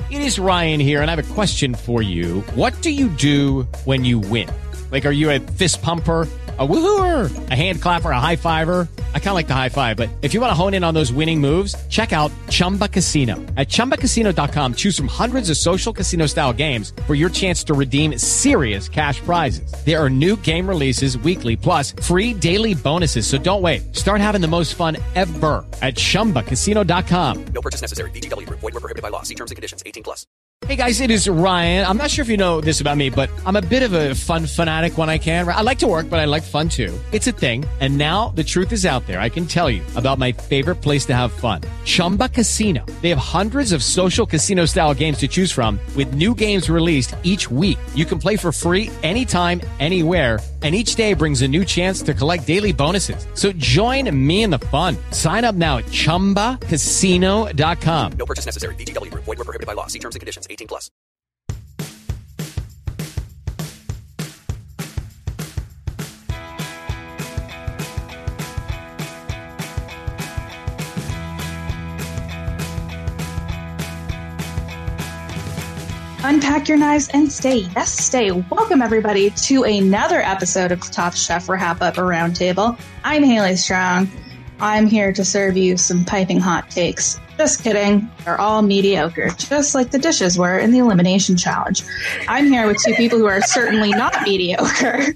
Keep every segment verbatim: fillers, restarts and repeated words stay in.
It is Ryan here, and I have a question for you. What do you do when you win? Like, are you a fist pumper, a woohooer, a hand clapper, a high fiver? I kind of like the high five, but if you want to hone in on those winning moves, check out Chumba Casino. At chumba casino dot com, choose from hundreds of social casino style games for your chance to redeem serious cash prizes. There are new game releases weekly, plus free daily bonuses. So don't wait. Start having the most fun ever at chumba casino dot com. No purchase necessary. V G W Group. Void where prohibited by law. See terms and conditions. eighteen plus. Hey guys, it is Ryan. I'm not sure if you know this about me, but I'm a bit of a fun fanatic when I can. I like to work, but I like fun too. It's a thing. And now the truth is out there. I can tell you about my favorite place to have fun. Chumba Casino. They have hundreds of social casino style games to choose from with new games released each week. You can play for free anytime, anywhere. And each day brings a new chance to collect daily bonuses. So join me in the fun. Sign up now at chumba casino dot com. No purchase necessary. V G W Group. Void where prohibited by law. See terms and conditions. eighteen plus. Unpack your knives and stay. Yes, stay. Welcome, everybody, to another episode of Top Chef Wrap Up Around Table. I'm Haley Strong. I'm here to serve you some piping hot takes. Just kidding. They're all mediocre, just like the dishes were in the Elimination Challenge. I'm here with two people who are certainly not mediocre.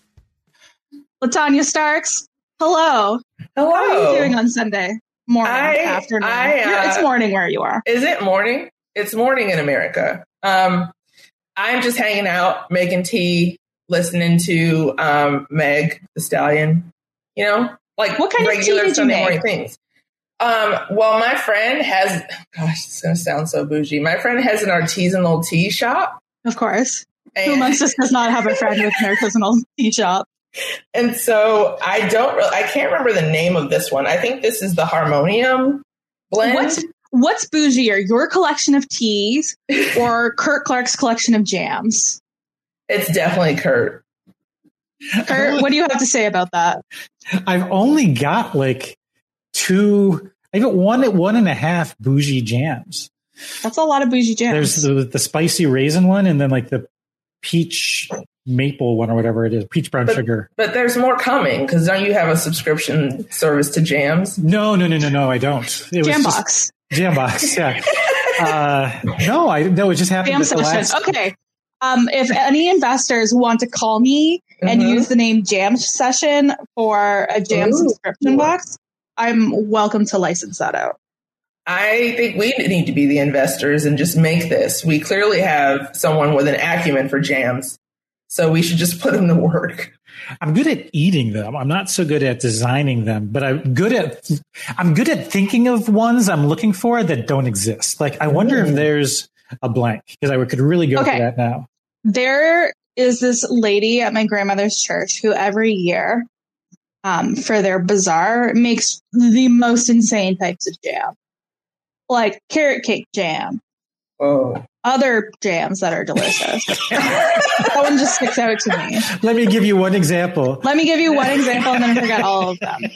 LaTanya Starks, hello. Hello. How are you doing on Sunday? Morning, I, afternoon. I, uh, it's morning where you are. Is it morning? It's morning in America. Um, I'm just hanging out, making tea, listening to um, Meg the Stallion. You know, like what kind regular of tea did Sunday you morning make? things. Um, well, my friend has. Gosh, it's gonna sound so bougie. My friend has an artisanal tea shop. Of course. And, Who amongst us does not have a friend with an artisanal tea shop? And so I don't. Really, I can't remember the name of this one. I think this is the Harmonium blend. What's What's bougier, your collection of teas or Kurt Clark's collection of jams? It's definitely Kurt. Kurt, what do you have to say about that? I've only got like two, I got one, one and a half bougie jams. That's a lot of bougie jams. There's the, the spicy raisin one and then like the peach maple one or whatever it is, peach brown but, sugar. But there's more coming because don't you have a subscription service to jams? No, no, no, no, no, I don't. It Jambox. Jambox, yeah. uh, no, I no, it just happened. Jam session. Last... Okay. Um, if any investors want to call me mm-hmm. and use the name Jam Session for a jam Ooh. subscription box, I'm welcome to license that out. I think we need to be the investors and just make this. We clearly have someone with an acumen for jams, so we should just put them to work. I'm good at eating them. I'm not so good at designing them, but I'm good at I'm good at thinking of ones I'm looking for that don't exist. Like I wonder mm. if there's a blank because I could really go okay. for that now. There is this lady at my grandmother's church who every year um, for their bazaar makes the most insane types of jam, like carrot cake jam. Oh. Other jams that are delicious. That one just sticks out to me. Let me give you one example. Let me give you one example and then forget all of them.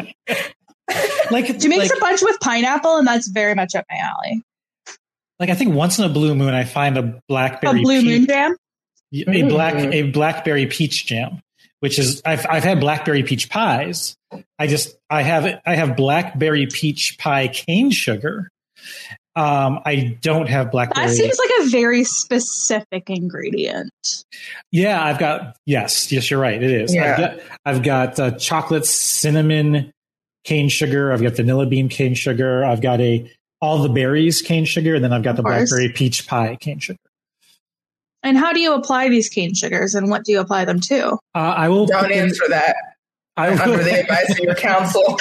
Like she makes like, a bunch with pineapple, and that's very much up my alley. Like I think once in a blue moon, I find a blackberry a blue peach, moon jam, a black a blackberry peach jam, which is I've I've had blackberry peach pies. I just I have I have blackberry peach pie cane sugar. Um, I don't have blackberry. That seems like a very specific ingredient. Yeah, I've got yes, yes, you're right. It is. Yeah. I've got I've got uh, chocolate cinnamon cane sugar. I've got vanilla bean cane sugar. I've got a all the berries cane sugar, and then I've got the blackberry peach pie cane sugar. And how do you apply these cane sugars, and what do you apply them to? Uh, I will don't answer them, that. I will, under the advice of your counsel.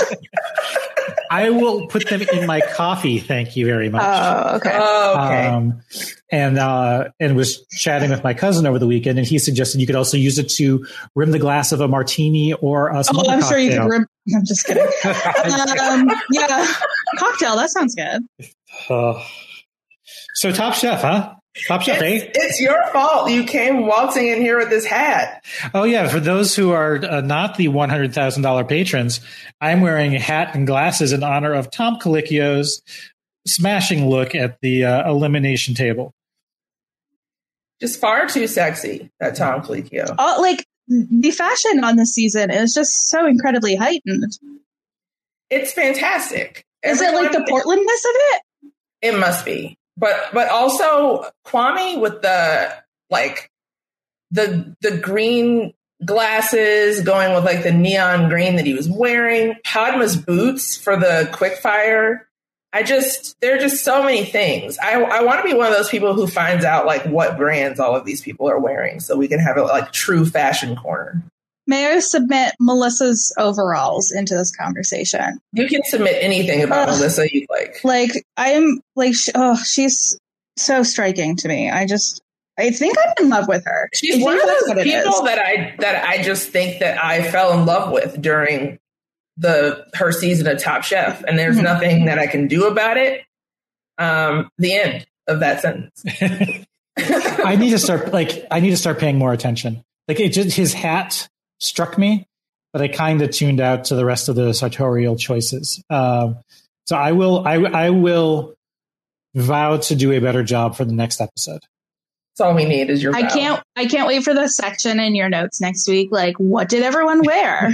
I will put them in my coffee. Thank you very much. Oh, okay. Oh, okay. Um, and uh, and was chatting with my cousin over the weekend, and he suggested you could also use it to rim the glass of a martini or a some oh, other I'm cocktail. sure you could rim. I'm just kidding. um, yeah, cocktail. That sounds good. Uh, so Top Chef, huh? Top Chef, it's, eh? It's your fault. You came waltzing in here with this hat. Oh, yeah. For those who are uh, not the one hundred thousand dollars patrons, I'm wearing a hat and glasses in honor of Tom Colicchio's smashing look at the uh, elimination table. Just far too sexy, that Tom Colicchio. Oh, like the fashion on this season is just so incredibly heightened. It's fantastic. Is Everyone, it like the Portlandness of it? It must be. But but also Kwame with the like the the green glasses going with like the neon green that he was wearing, Padma's boots for the quickfire. I just, there are just so many things. I, I want to be one of those people who finds out like what brands all of these people are wearing so we can have a like true fashion corner. May I submit Melissa's overalls into this conversation? You can submit anything about uh, Melissa you like. Like, I'm like, oh, she's so striking to me. I just, I think I'm in love with her. She's one of those people that I, that I just think that I fell in love with during the her season of Top Chef, and there's mm-hmm. nothing that I can do about it. Um, the end of that sentence. I need to start like I need to start paying more attention. Like it just his hat struck me, but I kind of tuned out to the rest of the sartorial choices. Um, so I will I I will vow to do a better job for the next episode. That's all we need is your vow. I can't I can't wait for the section in your notes next week. Like, what did everyone wear?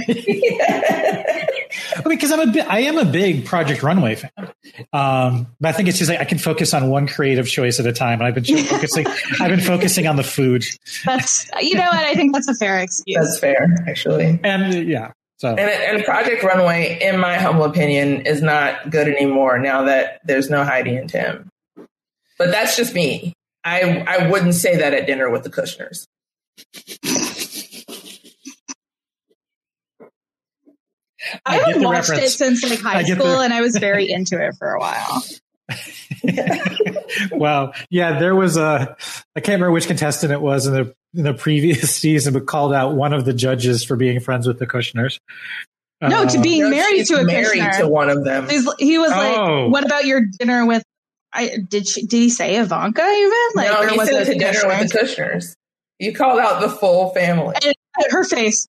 Because I'm a bi- I am a big Project Runway fan, um, but I think it's just like I can focus on one creative choice at a time. And I've been focusing. I've been focusing on the food. That's you know what I think that's a fair excuse. That's fair, actually. And uh, yeah, so and, and Project Runway, in my humble opinion, is not good anymore now that there's no Heidi and Tim. But that's just me. I I wouldn't say that at dinner with the Kushners. I, I haven't watched reference. it since like high school, the... and I was very into it for a while. Well, yeah, there was a I can't remember which contestant it was in the in the previous season, but called out one of the judges for being friends with the Kushners. No, uh, to being no, married to a married Kushner. to one of them. He's, he was oh. like, "What about your dinner with?" I did. She, did he say Ivanka even? Like, no, he was said it to dinner Kushners? with the Kushners. You called out the full family. And her face.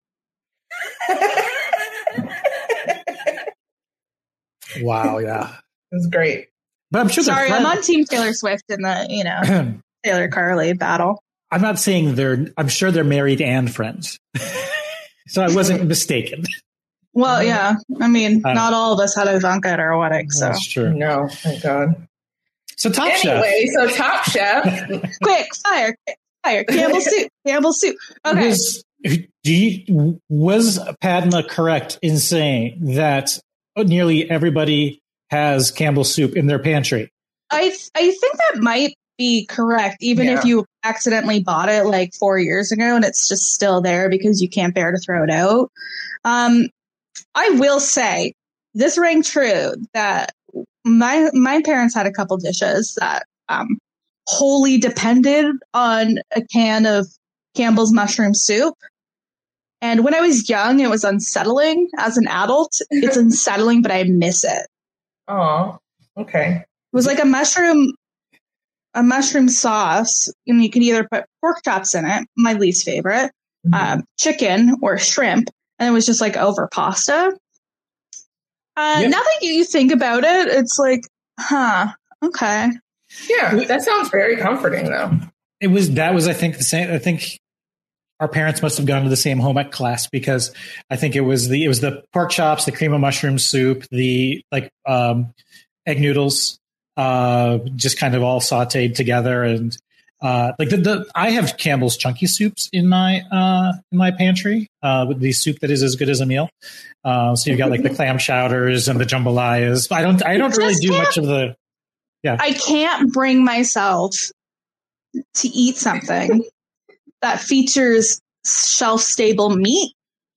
Wow, yeah. It was great. But I'm sure Sorry, I'm on Team Taylor Swift in the, you know, Taylor Carly battle. I'm not saying they're, I'm sure they're married and friends. So I wasn't mistaken. Well, yeah. I mean, uh, not all of us had Ivanka at our wedding, so. That's true. No, thank God. So Top anyway, Chef. Anyway, so Top Chef. Quick, fire, quick, fire. Campbell soup, Campbell soup. Okay. Was, do you, was Padma correct in saying that nearly everybody has Campbell's soup in their pantry? I I think that might be correct, even yeah. if you accidentally bought it like four years ago and it's just still there because you can't bear to throw it out. Um, I will say this rang true that my my parents had a couple dishes that um, wholly depended on a can of Campbell's mushroom soup. And when I was young, it was unsettling. As an adult, it's unsettling, but I miss it. Oh, okay. It was like a mushroom, a mushroom sauce, and you can either put pork chops in it, my least favorite, mm-hmm. uh, chicken or shrimp, and it was just like over pasta. Uh, yep. Now that you think about it, it's like, huh, okay. Yeah, that sounds very comforting, though. It was that was I think the same. I think. Our parents must have gone to the same home ec class because I think it was the it was the pork chops, the cream of mushroom soup, the like um, egg noodles, uh, just kind of all sautéed together, and uh, like the, the I have Campbell's chunky soups in my uh, in my pantry uh, with the soup that is as good as a meal. Uh, so you've got like the clam chowders and the jambalayas. I don't I don't really do much of the yeah. I can't bring myself to eat something that features shelf-stable meat.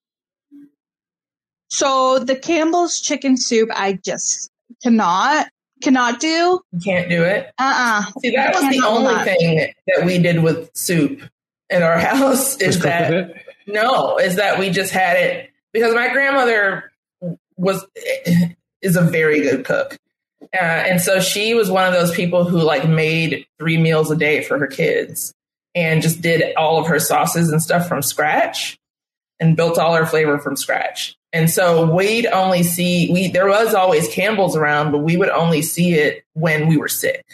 So the Campbell's chicken soup, I just cannot, cannot do. You can't do it? Uh-uh. See, that was the only that. thing that we did with soup in our house is that, no, is that we just had it, because my grandmother was, is a very good cook. Uh, and so she was one of those people who like made three meals a day for her kids. And just did all of her sauces and stuff from scratch. and built all our flavor from scratch. And so we'd only see, we there was always Campbell's around, but we would only see it when we were sick.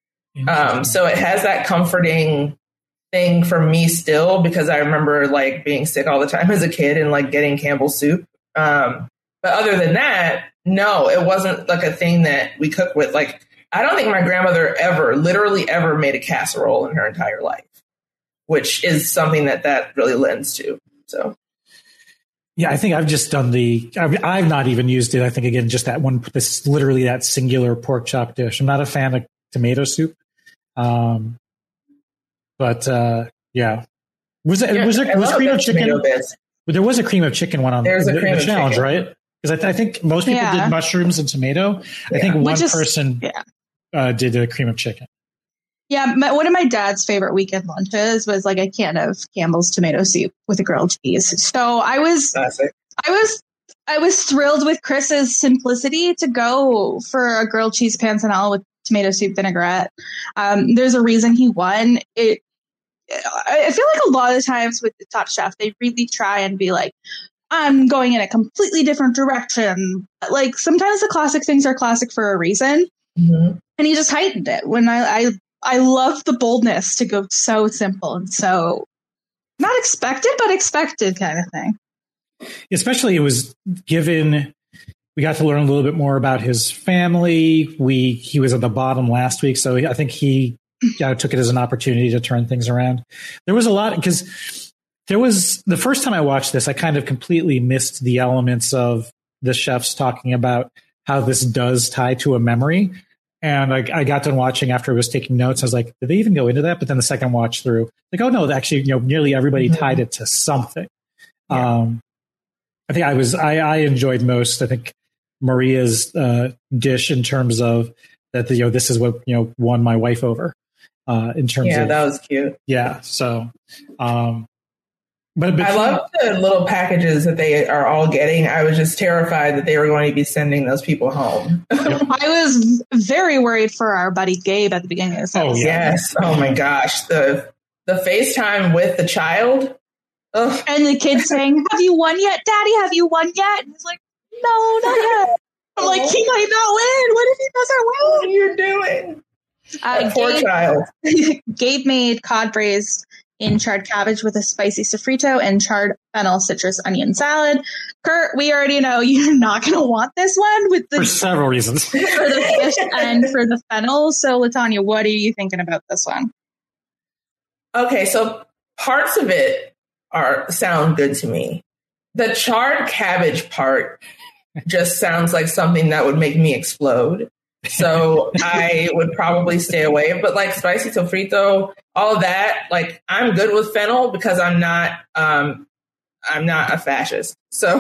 Um, so it has that comforting thing for me still, because I remember like being sick all the time as a kid and like getting Campbell's soup. Um, but other than that, no, it wasn't like a thing that we cook with. Like, I don't think my grandmother ever, literally ever made a casserole in her entire life, which is something that that really lends to. So. Yeah, I think I've just done the, I've, I've not even used it. I think, again, just that one, this literally that singular pork chop dish. I'm not a fan of tomato soup. Um, but, uh, yeah. Was it, yeah, was there, was cream of chicken? Bits. There was a cream of chicken one on There's the, a cream the of challenge, chicken. right? Because I, th- I think most people Yeah. did mushrooms and tomato. Yeah. I think one Which is- person yeah. uh, did a cream of chicken. Yeah, my, one of my dad's favorite weekend lunches was like a can of Campbell's tomato soup with a grilled cheese. So I was, Classic. I was, I was thrilled with Chris's simplicity to go for a grilled cheese panzanella with tomato soup vinaigrette. Um, there's a reason he won. It. I feel like a lot of the times with the Top Chef, they really try and be like, I'm going in a completely different direction. Like sometimes the classic things are classic for a reason, Mm-hmm. and he just heightened it. When I, I, I love the boldness to go so simple and so not expected, but expected kind of thing. Especially it was given, we got to learn a little bit more about his family. We, he was at the bottom last week. So I think he yeah, took it as an opportunity to turn things around. There was a lot because there was the first time I watched this, I kind of completely missed the elements of the chefs talking about how this does tie to a memory. And I, I got done watching after I was taking notes. I was like, did they even go into that? But then the second watch through, like, oh no, actually, you know, nearly everybody Mm-hmm. tied it to something. Yeah. Um, I think I was, I, I enjoyed most, I think Maria's uh, dish in terms of that, the, you know, this is what, you know, won my wife over uh, in terms Yeah, of, that was cute. yeah. So, um, but, but I love the little packages that they are all getting. I was just terrified that they were going to be sending those people home. I was very worried for our buddy Gabe at the beginning of this Oh, episode. yeah. Yes. Oh my gosh. The the FaceTime with the child. Ugh. And the kid saying, have you won yet, Daddy? Have you won yet? And he's like, no, not yet. I'm like, he might not win. What if he doesn't What are win? you doing? Uh, That poor Gabe, child. Gabe made cod braised in charred cabbage with a spicy sofrito and charred fennel citrus onion salad. Kurt, we already know you're not going to want this one with the for several reasons. for the fish and for the fennel. So, Latanya, what are you thinking about this one? Okay, so parts of it are sound good to me. The charred cabbage part just sounds like something that would make me explode. So I would probably stay away. But like spicy sofrito, all of that, like I'm good with fennel because I'm not um I'm not a fascist. So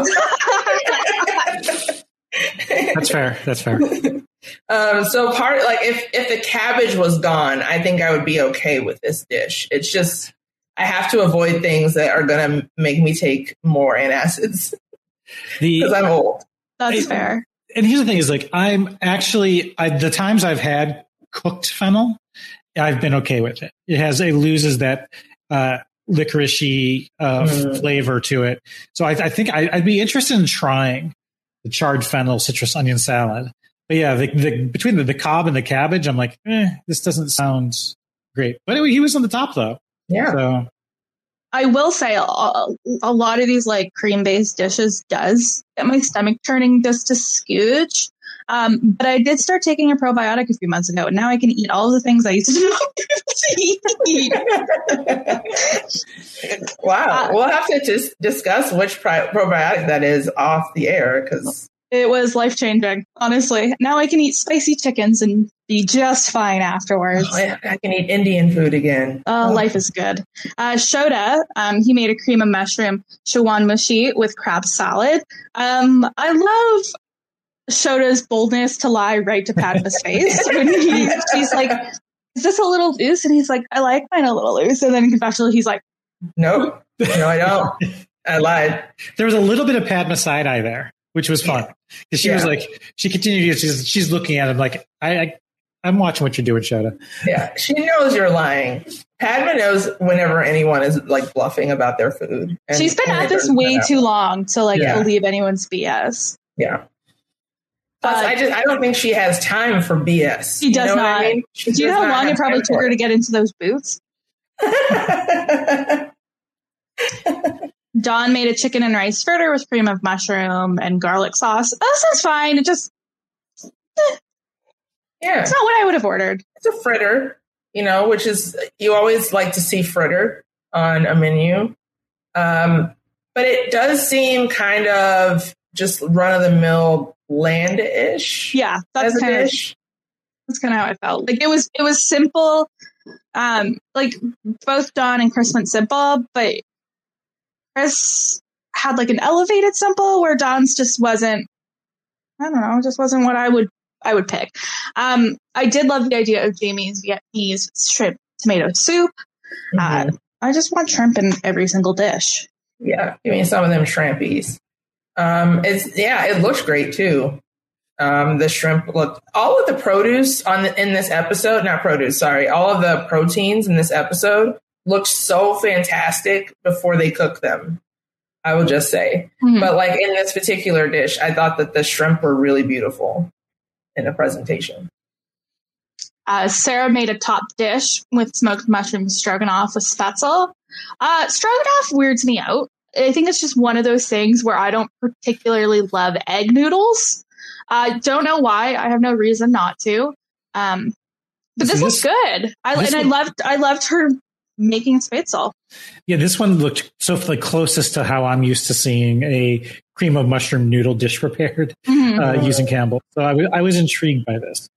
That's fair. That's fair. um so part like if if the cabbage was gone, I think I would be okay with this dish. It's just I have to avoid things that are gonna make me take more antacids The because I'm old. That's I- fair. And here's the thing is like, I'm actually, I, the times I've had cooked fennel, I've been okay with it. It has, it loses that, uh, licoricey, uh, Mm. flavor to it. So I, I think I, I'd be interested in trying the charred fennel citrus onion salad. But yeah, the, the, between the, the cob and the cabbage, I'm like, eh, this doesn't sound great. But anyway, he was on the top though. Yeah. So I will say a, a lot of these like cream based dishes does get my stomach turning just a scooch. Um, but I did start taking a probiotic a few months ago, and now I can eat all the things I used to not be able to eat. Wow. We'll have to just discuss which pri- probiotic that is off the air because It was life changing, honestly. Now I can eat spicy chickens and be just fine afterwards. I, I can eat Indian food again. Oh, life is good. Uh, Shota, um, he made a cream of mushroom shawanmushi with crab salad. Um, I love Shota's boldness to lie right to Padma's face. When he, she's like, is this a little loose? And he's like, I like mine a little loose. And then in confessional, he's like, Nope. No, I don't. I lied. there was a little bit of Padma side eye there, which was fun. Because she Yeah. was like, she continued, she's, she's looking at him like, I, I I'm watching what you're doing, Shota. Yeah, she knows you're lying. Padma knows whenever anyone is like bluffing about their food. And, She's been and at this way too long to like yeah. believe anyone's B S. Yeah. Plus, uh, I just I don't think she has time for B S. She does you know not. I mean? Do you know how long it probably took her to get into those boots? Dawn made a chicken and rice fritter with cream of mushroom and garlic sauce. That sounds fine. It just, eh, yeah, it's not what I would have ordered. It's a fritter, you know, which is, you always like to see fritter on a menu. Um, but it does seem kind of just run of the mill bland-ish. Yeah, that's kind of that's kind of how I felt. Like it was, it was simple. Um, like both Dawn and Chris went simple, but Chris had like an elevated simple where Dawn's just wasn't, I don't know, just wasn't what I would, I would pick. Um, I did love the idea of Jamie's Vietnamese shrimp tomato soup. Mm-hmm. Uh, I just want shrimp in every single dish. Yeah. Give me some of them shrimpies. Um, it's, yeah, it looks great too. Um, the shrimp look, all of the produce on the, in this episode, not produce, sorry, all of the proteins in this episode looked so fantastic before they cook them, I will just say. Mm-hmm. But like in this particular dish, I thought that the shrimp were really beautiful in the presentation. Uh, Sarah made a top dish with smoked mushroom stroganoff with spetzel. Uh, stroganoff weirds me out. I think it's just one of those things where I don't particularly love egg noodles. I uh, don't know why. I have no reason not to. Um, but this, this looks good. I, and I one, loved, I loved her making spetzel. Yeah, this one looked so the closest to how I'm used to seeing a cream of mushroom noodle dish prepared mm-hmm. uh, using Campbell. So I, w- I was intrigued by this.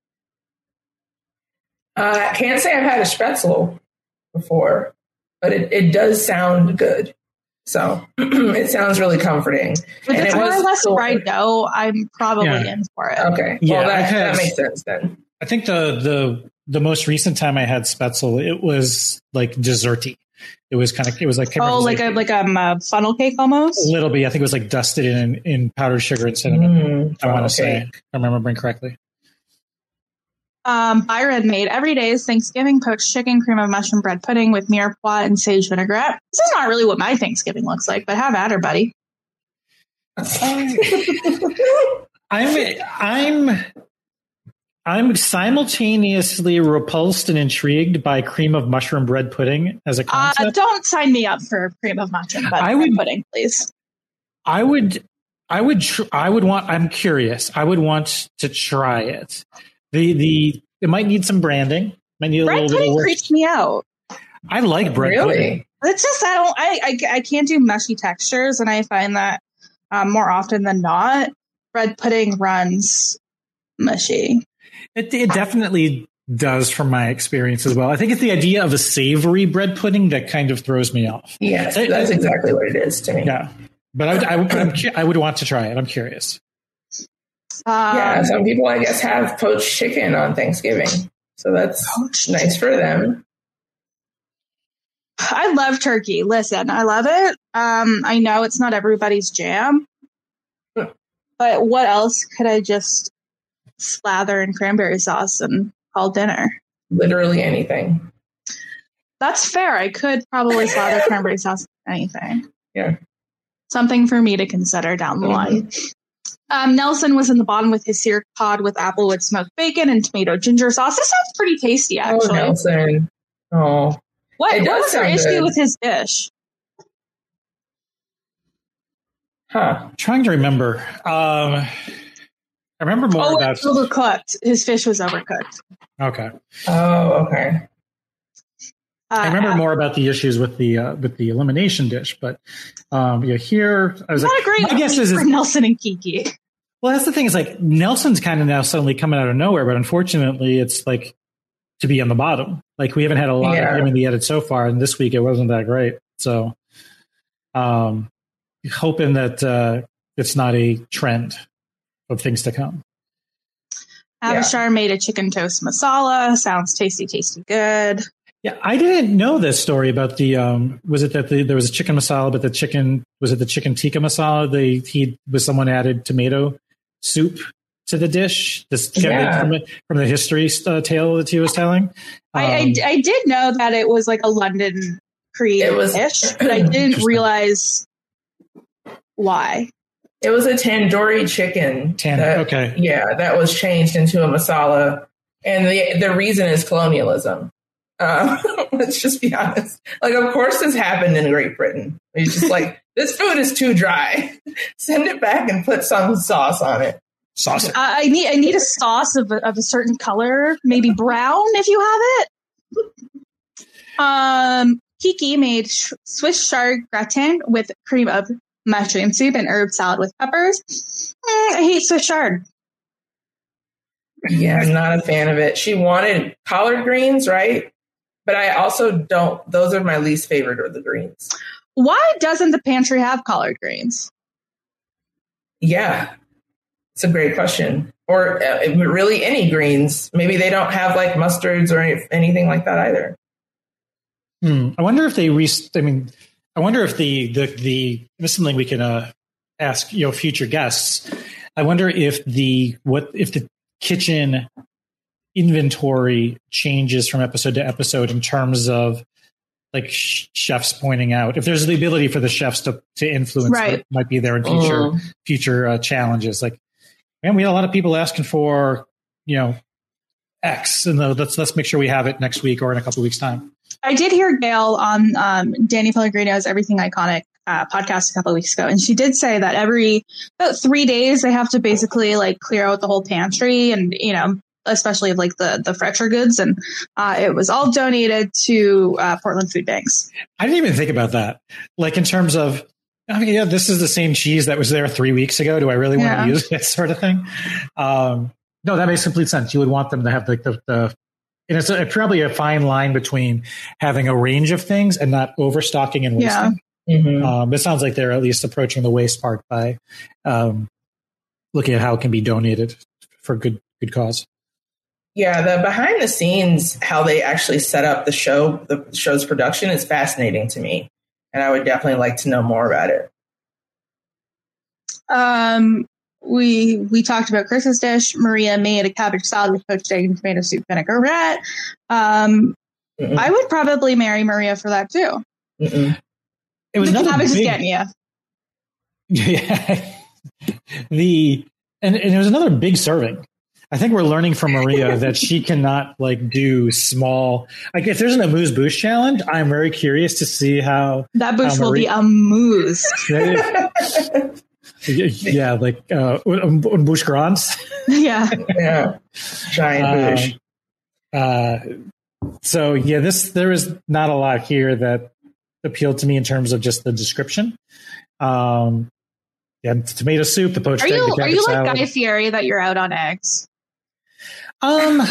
Uh, I can't say I've had a spetzel before, but it, it does sound good. So it sounds really comforting. But it's more or less fried dough. I'm probably yeah. in for it. Okay. Yeah, well, that, had, that makes sense then. I think the, the the most recent time I had spetzel, it was like desserty. It was kind of, it was like, oh, like, like a like um, a funnel cake almost? A little bit. I think it was like dusted in, in powdered sugar and cinnamon. Mm, I want to say, if I'm remembering correctly. Um, Byron made every day's Thanksgiving poached chicken, cream of mushroom bread pudding with mirepoix and sage vinaigrette. This is not really what my Thanksgiving looks like, but have at her, buddy. I'm I'm I'm simultaneously repulsed and intrigued by cream of mushroom bread pudding as a concept. Uh, don't sign me up for cream of mushroom bread, I would, pudding, please. I would, I would, tr- I would want. I'm curious. I would want to try it. The the it might need some branding. Might need a bread little pudding bit of creeps me out. I like bread really? pudding. It's just I don't I, I I can't do mushy textures, and I find that um, more often than not, bread pudding runs mushy. It, it definitely does, from my experience as well. I think it's the idea of a savory bread pudding that kind of throws me off. Yes, that's exactly what it is to me. Yeah, but I, I, I'm, I would want to try it. I'm curious. Um, yeah, some people, I guess, have poached chicken on Thanksgiving, so that's nice for them. I love turkey. Listen, I love it. Um, I know it's not everybody's jam, but what else could I just slather in cranberry sauce and call dinner? Literally anything. That's fair. I could probably slather cranberry sauce in anything. Yeah. Something for me to consider down the mm-hmm. line. Um, Nelson was in the bottom with his seared cod with applewood smoked bacon and tomato ginger sauce. This sounds pretty tasty, actually. Oh, Nelson. Oh. What, what was your issue good. with his dish? Huh. I'm trying to remember. Um, I remember more oh, about... It's overcooked. His fish was overcooked. Okay. Oh, okay. Uh, I remember more about the issues with the uh, with the elimination dish, but um, yeah, here I was not like, a great my guess is, is Nelson and Kiki. Well, that's the thing is like Nelson's kind of now suddenly coming out of nowhere, but unfortunately, it's like to be on the bottom. Like we haven't had a lot yeah. of him in the edit so far, and this week it wasn't that great. So, um, hoping that uh, it's not a trend of things to come. Avishar yeah. made a chicken toast masala. Sounds tasty, tasty, good. Yeah, I didn't know this story about the. Um, was it that the, there was a chicken masala, but the chicken was it the chicken tikka masala? They he was someone added tomato soup to the dish. This Yeah. from, from the history uh, tale that he was telling. Um, I, I, I did know that it was like a London created It was- dish, but I didn't Interesting. realize why. It was a tandoori chicken. Tan- that- okay. Yeah, that was changed into a masala. And the the reason is colonialism. Uh, let's just be honest. Like, of course this happened in Great Britain. It's just like, this food is too dry. Send it back and put some sauce on it. Sauce. I, I need I need a sauce of a, of a certain color, maybe brown if you have it. Um, Kiki made sh- Swiss chard gratin with cream of mushroom soup and herb salad with peppers. Mm, I hate Swiss chard. Yeah, I'm not a fan of it. She wanted collard greens, right? But I also don't, those are my least favorite of the greens. Why doesn't the pantry have collard greens? Yeah, it's a great question. Or uh, really any greens. Maybe they don't have like mustards or any, anything like that either. Hmm. I wonder if they re. I mean, I wonder if the the the this is something we can uh, ask you know future guests. I wonder if the what if the kitchen inventory changes from episode to episode in terms of like sh- chefs pointing out if there's the ability for the chefs to to influence Right. what might be there in future Mm. future uh, challenges. Like, man, we had a lot of people asking for you know X, and uh, let's let's make sure we have it next week or in a couple of weeks' time. I did hear Gail on um, Danny Pellegrino's Everything Iconic uh, podcast a couple of weeks ago, and she did say that every about three days they have to basically like clear out the whole pantry, and you know, especially like the the fresher goods, and uh, it was all donated to uh, Portland Food Banks. I didn't even think about that. Like in terms of, I mean, yeah, this is the same cheese that was there three weeks ago. Do I really want Yeah. to use that sort of thing? Um, no, that makes complete sense. You would want them to have like the, the and it's a, probably a fine line between having a range of things and not overstocking and wasting. Yeah. Mhm. Um, it sounds like they're at least approaching the waste part by um, looking at how it can be donated for good good cause. Yeah, the behind the scenes, how they actually set up the show, the show's production is fascinating to me. And I would definitely like to know more about it. Um, we we talked about Chris's dish. Maria made a cabbage salad with poached egg and tomato soup vinaigrette. Um, Mm-mm. I would probably marry Maria for that too. Mm-mm. It was The another cabbage is big- getting you. Yeah. the and, and it was another big serving. I think we're learning from Maria that she cannot like do small. Like if there's an amuse bouche challenge, I'm very curious to see how. That bush how will be Maria- a mousse. yeah, like uh, un, un bouche grands. Yeah. Yeah. Giant Uh, bush. Uh, so yeah, this there is not a lot here that appealed to me in terms of just the description. Um, yeah, tomato soup, the poached Are egg, you the are cabbage you like salad. Guy Fieri that you're out on eggs? Um,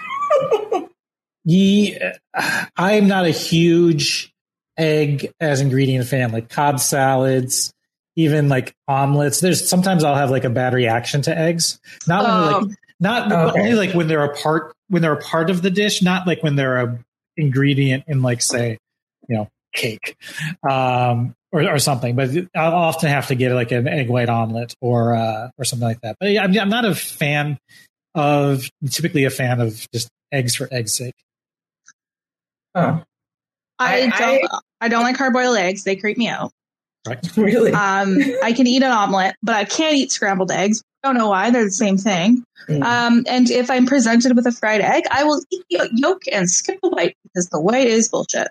ye, I'm not a huge egg as ingredient fan. Like Cobb salads, even like omelets. There's sometimes I'll have like a bad reaction to eggs. Not when they're Um, like not Okay. only like when they're a part when they're a part of the dish. Not like when they're a ingredient in like say, you know, cake. Um, Or, or something, but I'll often have to get like an egg white omelet or uh, or something like that. But yeah, I'm, I'm not a fan of typically a fan of just eggs for eggs' sake. Oh, I, I- don't I, don't like hard boiled eggs. They creep me out. Right? really? Um, I can eat an omelet, but I can't eat scrambled eggs. Don't know why. They're the same thing. Mm. Um, and if I'm presented with a fried egg, I will eat the yolk and skip the white because the white is bullshit.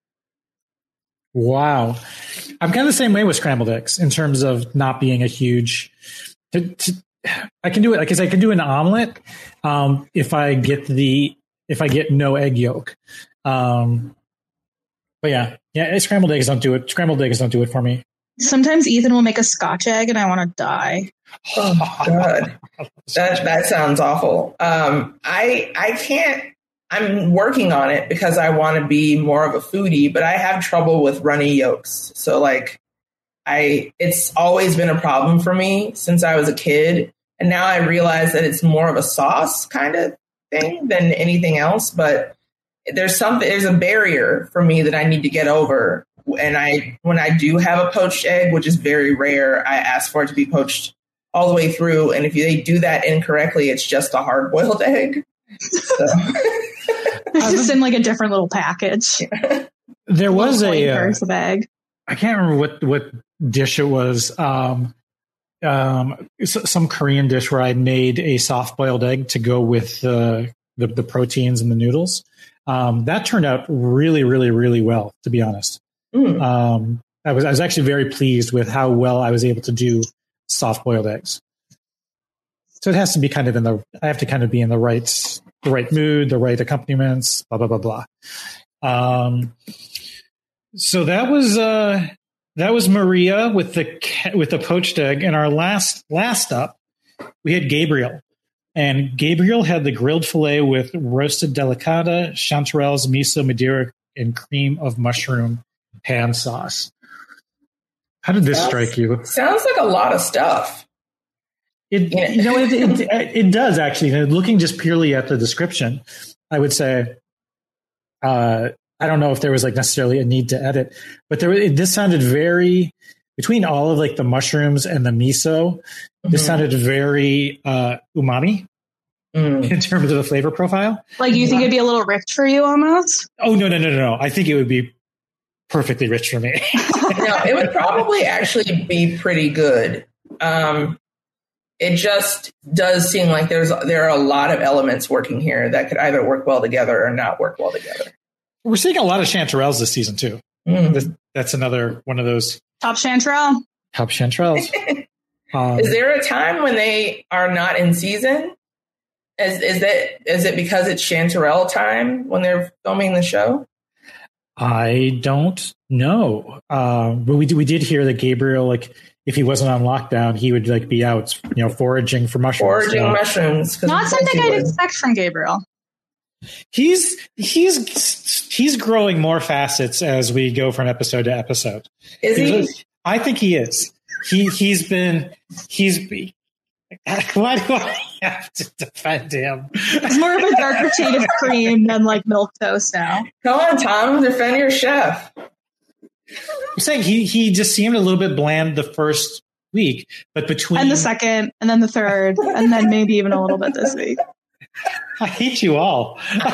Wow, I'm kind of the same way with scrambled eggs in terms of not being a huge. To, to, I can do it because I can do an omelet um, if I get the if I get no egg yolk. Um, but yeah, yeah, scrambled eggs don't do it. Scrambled eggs don't do it for me. Sometimes Ethan will make a Scotch egg, and I want to die. Oh God, that that sounds awful. Um, I I can't. I'm working on it because I want to be more of a foodie, but I have trouble with runny yolks. So like, I it's always been a problem for me since I was a kid, and now I realize that it's more of a sauce kind of thing than anything else. But there's something there's a barrier for me that I need to get over. And I when I do have a poached egg, which is very rare, I ask for it to be poached all the way through. And if they do that incorrectly, it's just a hard boiled egg. So. It's just in like a different little package. There was a uh, of egg. I can't remember what, what dish it was. Um, um, some Korean dish where I made a soft boiled egg to go with uh, the the proteins in the noodles. Um, that turned out really, really, really well, to be honest. Mm. Um, I was I was actually very pleased with how well I was able to do soft boiled eggs. So it has to be kind of in the I have to kind of be in the right the right mood, the right accompaniments, blah blah blah blah. Um, so that was uh, that was Maria with the with the poached egg, and our last last up we had Gabriel, and Gabriel had the grilled fillet with roasted delicata, chanterelles, miso, madeira, and cream of mushroom pan sauce. How did this sounds, strike you? Sounds like a lot of stuff. It yeah. you know it, it, it, it does actually. Looking just purely at the description, I would say. Uh, I don't know if there was like necessarily a need to edit, but there it, this sounded very between all of like the mushrooms and the miso. Mm-hmm. This sounded very uh, umami mm. in terms of the flavor profile. Like you think it'd be a little rich for you almost? Oh no no no no no! I think it would be perfectly rich for me. No, it would probably actually be pretty good. Um, it just does seem like there's there are a lot of elements working here that could either work well together or not work well together. We're seeing a lot of chanterelles this season too. Mm. This, that's another one of those top chanterelle. Top chanterelles. um, is there a time when they are not in season? Is is that is it because it's chanterelle time when they're filming the show? I don't know, uh, but we we did hear that Gabriel, like, if he wasn't on lockdown, he would like be out, you know, foraging for mushrooms. Foraging so. mushrooms. Not something I'd expect from Gabriel. He's he's he's growing more facets as we go from episode to episode. Is he? I think he is. He he's been he's. Why do I have to defend him? It's more of a darker shade of cream than like milk toast now. Come on, Tom, defend your chef. I'm saying he he just seemed a little bit bland the first week, but between and the second, and then the third, and then maybe even a little bit this week. I hate you all.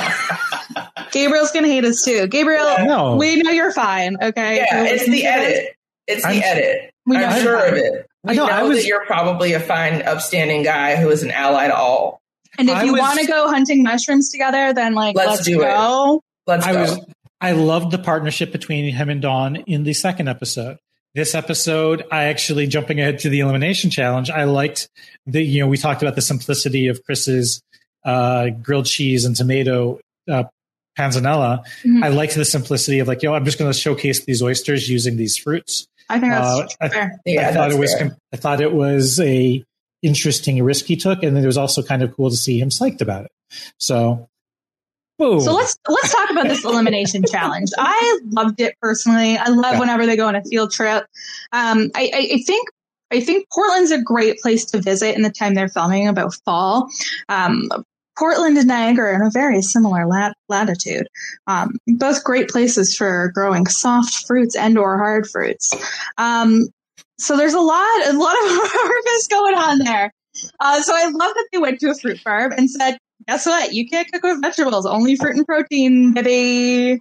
Gabriel's gonna hate us too. Gabriel, no. we know you're fine. Okay, yeah, it's the edit. It's the I'm, edit. We I'm sure fine. of it. We I know, know I was, that you're probably a fine, upstanding guy who is an ally to all. And if I you was, want to go hunting mushrooms together, then like let's, let's do go. It. Let's I go. Was, I loved the partnership between him and Dawn in the second episode. This episode, I actually, jumping ahead to the elimination challenge, I liked the, you know, we talked about the simplicity of Chris's uh, grilled cheese and tomato uh, panzanella. Mm-hmm. I liked the simplicity of like, yo, I'm just going to showcase these oysters using these fruits. I think that's uh, I, fair. Yeah, I thought it was. Fair. I thought it was a interesting risk he took, and then it was also kind of cool to see him psyched about it. So, boom. So let's let's talk about this elimination challenge. I loved it personally. I love yeah. whenever they go on a field trip. Um, I, I, I think I think Portland's a great place to visit in the time they're filming about fall. Um, Portland and Niagara are in a very similar lat- latitude. Um, both great places for growing soft fruits and or hard fruits. Um, so there's a lot, a lot of harvest going on there. Uh, so I love that they went to a fruit farm and said, guess what? You can't cook with vegetables, only fruit and protein, baby.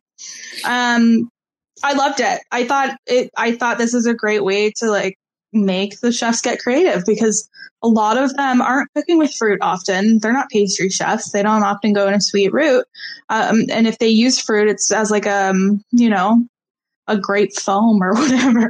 Um, I loved it. I thought it, I thought this is a great way to like make the chefs get creative because a lot of them aren't cooking with fruit often. They're not pastry chefs. They don't often go in a sweet route. Um, and if they use fruit, it's as like a, um, you know, a grape foam or whatever.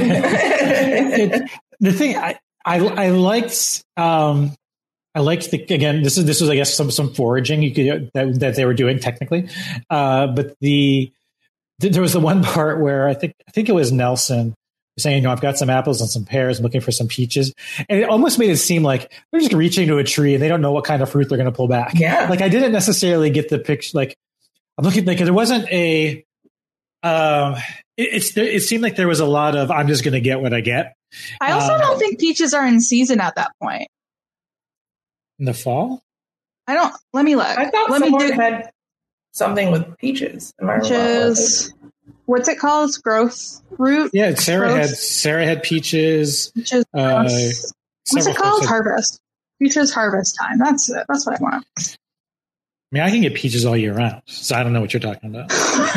it, the thing I, I, I liked, um, I liked the, again, this is, this was, I guess, some, some foraging you could, that, that they were doing technically. Uh, but the, there was the one part where I think, I think it was Nelson saying, you know, I've got some apples and some pears, I'm looking for some peaches. And it almost made it seem like they're just reaching to a tree and they don't know what kind of fruit they're going to pull back. Yeah. Like I didn't necessarily get the picture. Like I'm looking, like there wasn't a, um, it, it's, it seemed like there was a lot of, I'm just going to get what I get. I also um, don't think peaches are in season at that point. In the fall? I don't, let me look. I thought let someone me do, had something with peaches. Am I peaches. wrong? What's it called? Growth root? Yeah, Sarah growth. had Sarah had peaches. Peaches uh, What's it Several called? folks have- Harvest. Peaches harvest time. That's it. That's what I want. I mean, I can get peaches all year round, so I don't know what you're talking about.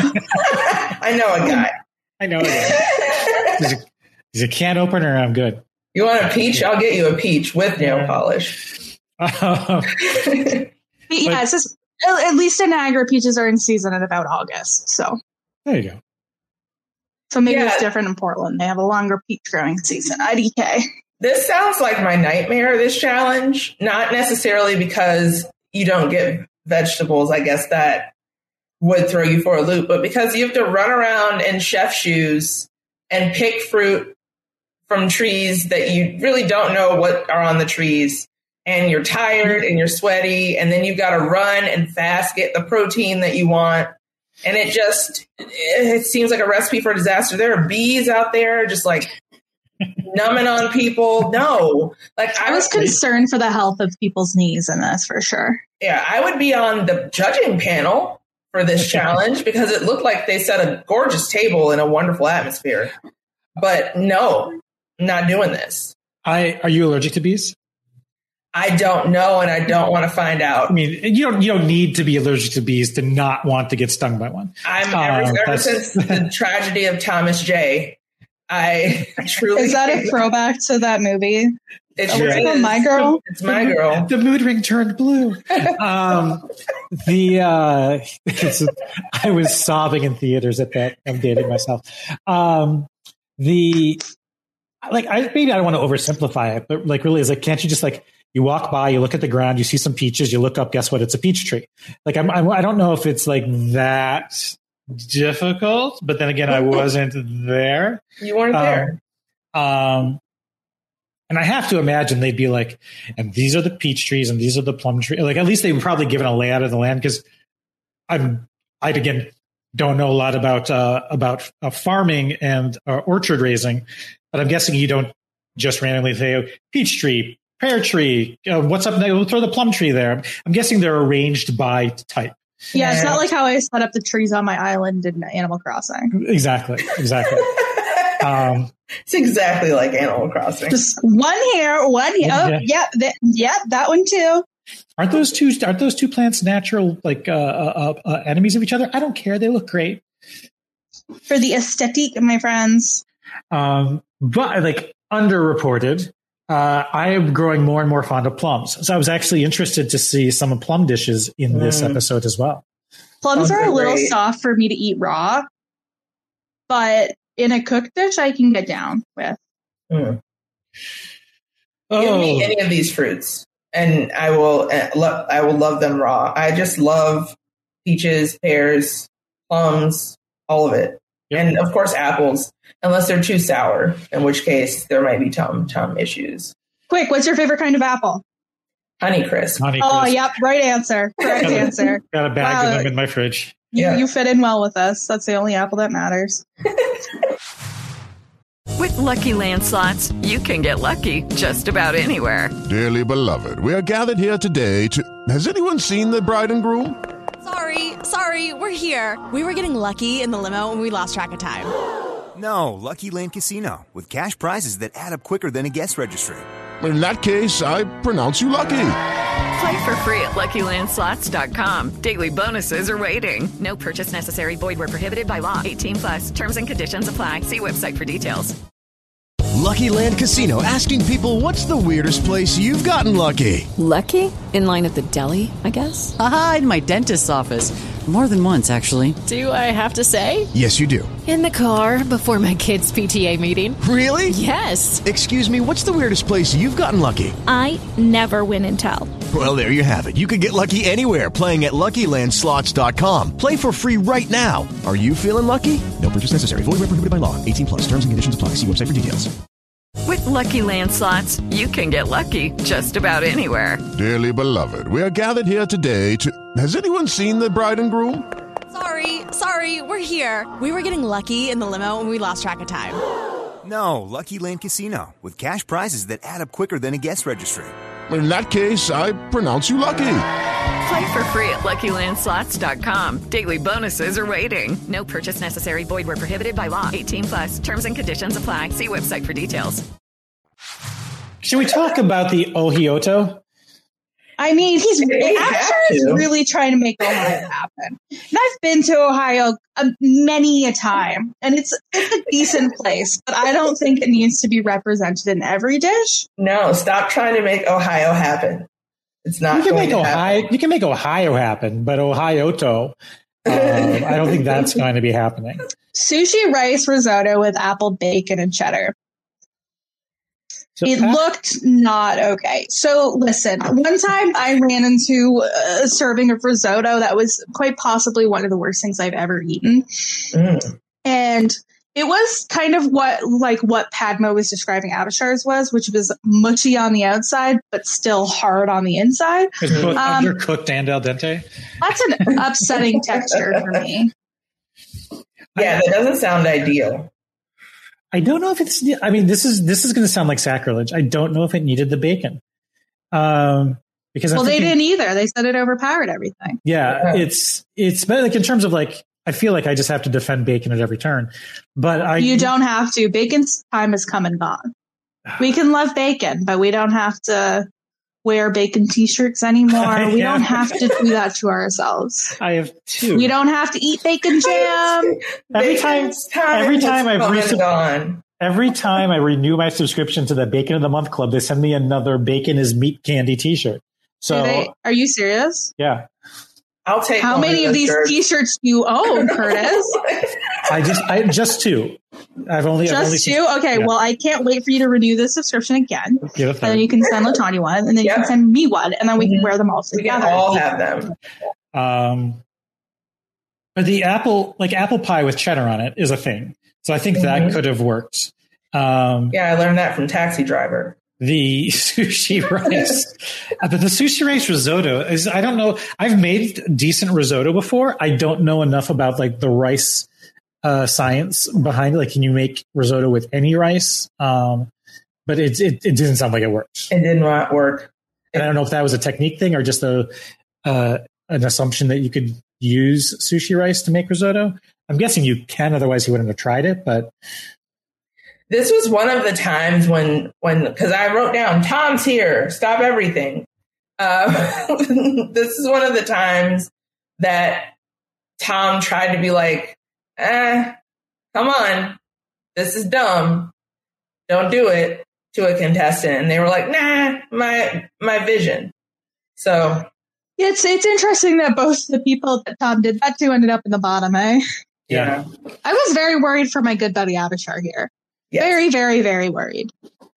I know a guy. I know it. He's a, he's a can opener. I'm good. You want a peach? I'll get you a peach with nail polish. Um, But yeah, it's just at least in Niagara, peaches are in season at about August. So, there you go. so maybe Yeah. it's different in Portland. They have a longer peach growing season. I D K. This sounds like my nightmare, this challenge. Not necessarily because you don't get vegetables. I guess that would throw you for a loop, but because you have to run around in chef shoes and pick fruit from trees that you really don't know what are on the trees. And you're tired and you're sweaty, and then you've got to run and fast get the protein that you want. And it just, it seems like a recipe for disaster. There are bees out there just like numbing on people. No, like I was concerned for the health of people's knees in this for sure. Yeah, I would be on the judging panel for this challenge because it looked like they set a gorgeous table in a wonderful atmosphere. But no, I'm not doing this. I are you allergic to bees? I don't know, and I don't want to find out. I mean, you don't you don't need to be allergic to bees to not want to get stung by one. I'm ever, Um, ever that's- since the tragedy of Thomas J. I truly Is that a think throwback to that movie? it Oh, sure what's it called? is. My Girl? It's My Girl. The mood ring turned blue. Um, the uh, it's, I was sobbing in theaters at that. I'm dating myself. Um, the like, I maybe I don't want to oversimplify it, but like, really, is like, can't you just like you walk by, you look at the ground, you see some peaches, you look up, guess what? It's a peach tree. Like, I'm, I'm I don't know if it's like that difficult, but then again, I wasn't there. You weren't there. Um, um, and I have to imagine they'd be like, and these are the peach trees and these are the plum trees. Like, at least they would probably given a layout of the land because I'm, I again don't know a lot about, uh, about uh, farming and uh, orchard raising, but I'm guessing you don't just randomly say, oh, peach tree, pear tree, uh, what's up next? We'll throw the plum tree there. I'm guessing they're arranged by type. Yeah, it's not like how I set up the trees on my island in Animal Crossing. Exactly. Exactly. um, It's exactly like Animal Crossing. Just one here, one here. Yeah, Oh, yeah. yeah, that, yeah, that one too. Aren't those two? Aren't those two plants natural, like uh, uh, uh, enemies of each other? I don't care. They look great. For the aesthetic, my friends. Um, but like underreported, uh, I am growing more and more fond of plums. So I was actually interested to see some of plum dishes in this Mm. episode as well. Plums Oh, are a little great. soft for me to eat raw, but in a cooked dish, I can get down with. Mm. Oh, Give me any of these fruits, and I will. Uh, lo- I will love them raw. I just love peaches, pears, plums, all of it, Yep. and of course apples, unless they're too sour, in which case there might be tum tum issues. Quick, what's your favorite kind of apple? Honeycrisp. Honey Oh, crisp. yep, right answer. Correct Got a- answer. Got a bag Wow. of them in my fridge. You, Yeah. you fit in well with us. That's the only apple that matters. With Lucky Land Slots, you can get lucky just about anywhere. Dearly beloved, we are gathered here today to... Has anyone seen the bride and groom? Sorry, sorry, we're here. We were getting lucky in the limo and we lost track of time. No, Lucky Land Casino, with cash prizes that add up quicker than a guest registry. In that case, I pronounce you lucky. Play for free at Lucky Land Slots dot com. Daily bonuses are waiting. No purchase necessary. Void where prohibited by law. eighteen plus. Terms and conditions apply. See website for details. Lucky Land Casino, asking people, what's the weirdest place you've gotten lucky? Lucky? In line at the deli, I guess? Aha, in my dentist's office. More than once, actually. Do I have to say? Yes, you do. In the car before my kids' P T A meeting. Really? Yes. Excuse me, what's the weirdest place you've gotten lucky? I never win and tell. Well, there you have it. You can get lucky anywhere, playing at Lucky Land Slots dot com. Play for free right now. Are you feeling lucky? No purchase necessary. Void where prohibited by law. eighteen plus. Terms and conditions apply. See website for details. With Lucky Land Slots, you can get lucky just about anywhere. Dearly beloved, we are gathered here today to... Has anyone seen the bride and groom? Sorry, sorry, we're here. We were getting lucky in the limo and we lost track of time. No, Lucky Land Casino, with cash prizes that add up quicker than a guest registry. In that case, I pronounce you lucky. Play for free at Lucky Land Slots dot com. Daily bonuses are waiting. No purchase necessary. Void where prohibited by law. eighteen plus. Terms and conditions apply. See website for details. should we talk about the Ohioto? I mean, he's They have Asher is to. really trying to make Ohio happen. And I've been to Ohio uh, many a time, and it's it's a decent place, but I don't think it needs to be represented in every dish. No, stop trying to make Ohio happen. It's not You can going make to Ohio. happen. You can make Ohio happen, but Ohioto, um, I don't think that's going to be happening. Sushi rice risotto with apple bacon and cheddar. So, It Pat- looked not okay. So listen, one time I ran into a serving of risotto that was quite possibly one of the worst things I've ever eaten. Mm. And it was kind of what like what Padma was describing Abishar's was, which was mushy on the outside, but still hard on the inside. It's both Um, undercooked and al dente. That's an upsetting texture for me. Yeah, that doesn't sound ideal. I don't know if it's. I mean, this is this is going to sound like sacrilege. I don't know if it needed the bacon, um, because I'm Well, they thinking- didn't either. They said it overpowered everything. Yeah, it's it's but like in terms of like, I feel like I just have to defend bacon at every turn, but I You don't have to. Bacon's time has come and gone. We can love bacon, but we don't have to wear bacon t-shirts anymore. We Yeah. don't have to do that to ourselves. I have two. We don't have to eat bacon jam. Every time, Bacon's time every has time I've come and recent- gone. every time I renew my subscription to the Bacon of the Month Club, they send me another Bacon is Meat Candy T-shirt. So Do they- are you serious? yeah, I'll take How one many of those these shirts. t-shirts do you own, Curtis? I just I just two. I've only I've only Just two? Okay, yeah. well, I can't wait for you to renew the subscription again. Give a And third. then you can send Latanya one, and then you Yeah. can send me one, and then we can Mhm. wear them all We can together. all have them. Um, but the apple, like apple pie with cheddar on it, is a thing. So I think that Mhm. could have worked. Um, Yeah, I learned that from Taxi Driver. the sushi rice, uh, but the sushi rice risotto is, I don't know. I've made decent risotto before. I don't know enough about like the rice uh, science behind it. Like, can you make risotto with any rice? Um, but it, it, it didn't sound like it worked. It did not work. And I don't know if that was a technique thing or just a, uh, an assumption that you could use sushi rice to make risotto. I'm guessing you can, otherwise he wouldn't have tried it, but This was one of the times when, when, because I wrote down, Tom's here, stop everything. Uh, this is one of the times that Tom tried to be like, eh, come on, this is dumb. Don't do it to a contestant. And they were like, nah, my, my vision. So It's it's interesting that both the people that Tom did that to ended up in the bottom, eh? yeah. I was very worried for my good buddy Abishar here. Yes. Very, very, very worried.